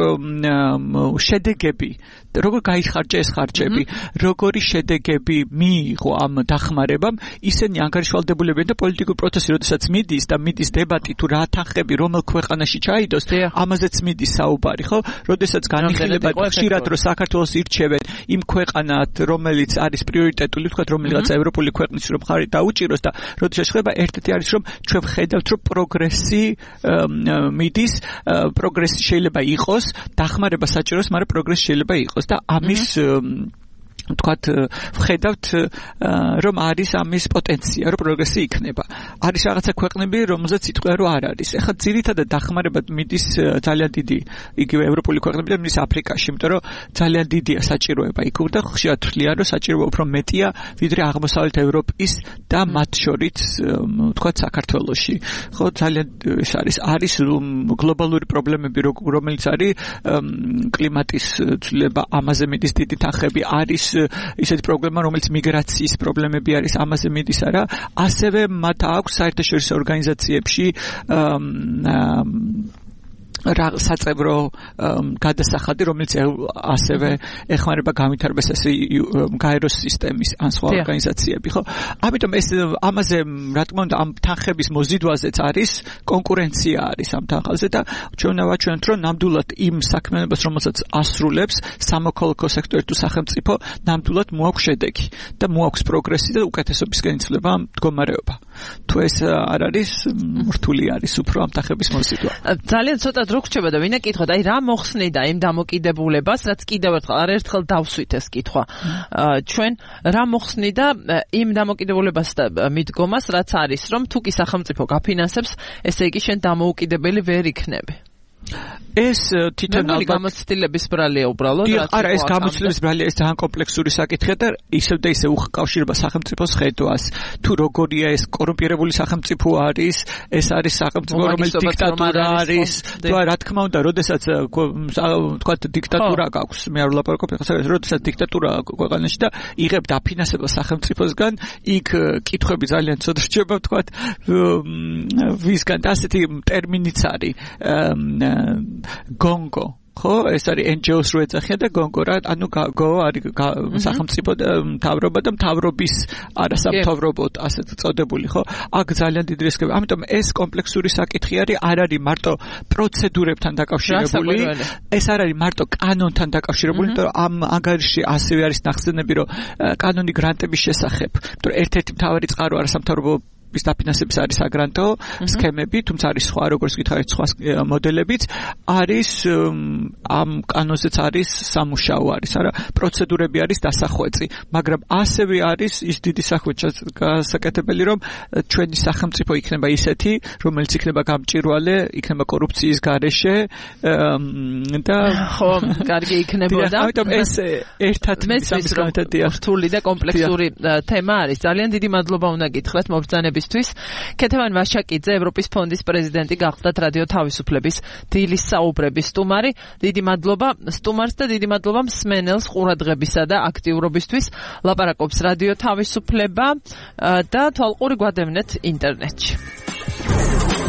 შედეგები, როგორ გაიხარჯა ეს ხარჯები, როგორი შედეგები მიიღო ამ დახმარებამ, ისინი ანგარიშვალდებულებიან და პოლიტიკური პროცესი, როდესაც მიდის და მიდის დებატი თუ რა თანხები რომელ ქვეყანაში ჩაიდოს, ამაზეც მიდის საუბარი, ხო? როდესაც განიხილება ხშირად რომ საქართველოს ირჩევენ იმ ქვეყანად, რომელიც არის პრიორიტეტული, თქვათ, რომელიღაცა ევროპული ქვეყნის რომ ხარი დაუჭიროს და როდესაც ხდება, ერთ-ერთი არის რომ ჩვენ ვხედავთ რომ პროგრესი მიდის, პროგრესი შეიძლება იყოს, დახმარება საჭიროს, მაგრამ პროგრესი შეიძლება იყოს და ამის თქვათ, ვხედავთ, რომ არის ამის პოტენცია, რომ პროგრესი იქნება. არის რაღაცა ქვეყნები, რომელზეც სიტყვა რომ არ არის. ეხლა ძირითადად დახმარება მიდის ძალიან დიდი, იგივე ევროპული ქვეყნებიდან მიდის აფრიკაში, იმიტომ რომ ძალიან დიდია საჭიროება იქ და ხშირად თვლიან, რომ საჭიროება უფრო მეტია, ვიდრე აღმოსავლეთ ევროპის და მათ შორის, თქვათ, საქართველოში. ხო, ძალიან ეს არის გლობალური პრობლემები, რომელიც არის კლიმატის ცვლილება, ამაზე მიდის დიდი თანხები, არის ისეთი პრობლემა, რომელიც მიგრაციის პრობლემები არის, ამაზე მიდის არა. ასევე მათ აქვს საერთაშორისო ორგანიზაციებში საწევრო გადასახადი, რომელიც ასევე ეხმარება გამვითარებას ესე გაეროს სისტემის ან სხვა ორგანიზაციები, ხო? ამიტომ ეს ამაზე რა თქმა უნდა ამ თანხების მოზიდვაზეც არის კონკურენცია არის ამ თანხაზე და ჩვენ ვაჩვენებთ, რომ ნამდვილად იმ საქმიანობას, რომელსაც ასრულებს სამოქალაქო სექტორი თუ სახელმწიფო, ნამდვილად მოაქვს შედეგი და მოაქვს პროგრესი და უკეთესობისკენ იცვლება მდგომარეობა. თუ ეს არ არის, რთული არის უფრო ამ თანხების მოზიდვა. ძალიან ცოტა დრო გრჩება და ვინა კითხოთ, აი რა მოხსნიდა იმ დამოკიდებულებას, რაც კიდევ ერთხელ დავსვით ეს კითხვა. ჩვენ რა მოხსნიდა იმ დამოკიდებულებას და მიდგომას, რაც არის, რომ თუ კი სახელმწიფო გაფინანსებს, ესე იგი შენ დამოუკიდებელი ვერ იქნები. ეს თვითონ ალბათ გამოცდილების ბრალია უბრალოდ არა ეს გამოცდილების ბრალია ეს ძალიან კომპლექსური საკითხია და ისევ და ისევ უკავშირდება სახელმწიფოს ხედვას თუ როგორია ეს კორუმპირებული სახელმწიფო არის ეს არის სახელმწიფო რომელიც დიქტატურა არის თუ რა თქმა უნდა როდესაც თქვა დიქტატურა გაქვს მე არ ვლაპარაკობ ხა როდესაც დიქტატურა ქვეყანაში და იღებ დაფინანსება სახელმწიფოსგან იქ კითხვები ძალიან ცოტა რჩება თქვა ვისგან და ასეთი ტერმინიც არის გონგო ხო ეს არის NGO-ს რო ეძახიან და გონგო რა ანუ გო არის სახელმწიფო მთავრობა და მთავრობის არასამთავრობო ასეთ წოდებული ხო აქ ძალიან დიდი რისკები ამიტომ ეს კომპლექსური საკითხი არის არ არის მარტო პროცედურებთან დაკავშირებული ეს არ არის მარტო კანონთან დაკავშირებული იმიტომ რომ ამ ანგარიში ასევე არის ნახსენები რომ კანონი გრანტების შესახებ იმიტომ ერთ-ერთი მთავარი წყარო არასამთავრობო ის დაფინანსების არის საგრანტო სქემები, თუმცა არის სხვა როგორც გითხარით სხვა მოდელებიც არის ამ კანონზეც არის სამუშაო არის, არა პროცედურები არის დასახვეწი, მაგრამ ასევე არის ის დიდი გასაკეთებელი რომ ჩვენი სახელმწიფო იქნება ისეთი, რომელიც იქნება გამჭვირვალე, იქნება კორუფციის გარეშე და ხო, კარგი იქნებოდა. ამიტომ ეს ერთად სამსგავთია რთული და კომპლექსური თემა არის. ძალიან დიდი მადლობა უნდა გითხრათ მობრძანებისთვის. ქეთევან ვაშაკიძე ევროპის ფონდის პრეზიდენტი გახდათ რადიო თავისუფლების დილის საუბრების სტუმარი. დიდი მადლობა სტუმარს და დიდი მადლობა მსმენელს ყურადღებისა და აქტიურობისთვის. ლაპარაკობს რადიო თავისუფლება და თვალყური გვადევნეთ ინტერნეტში.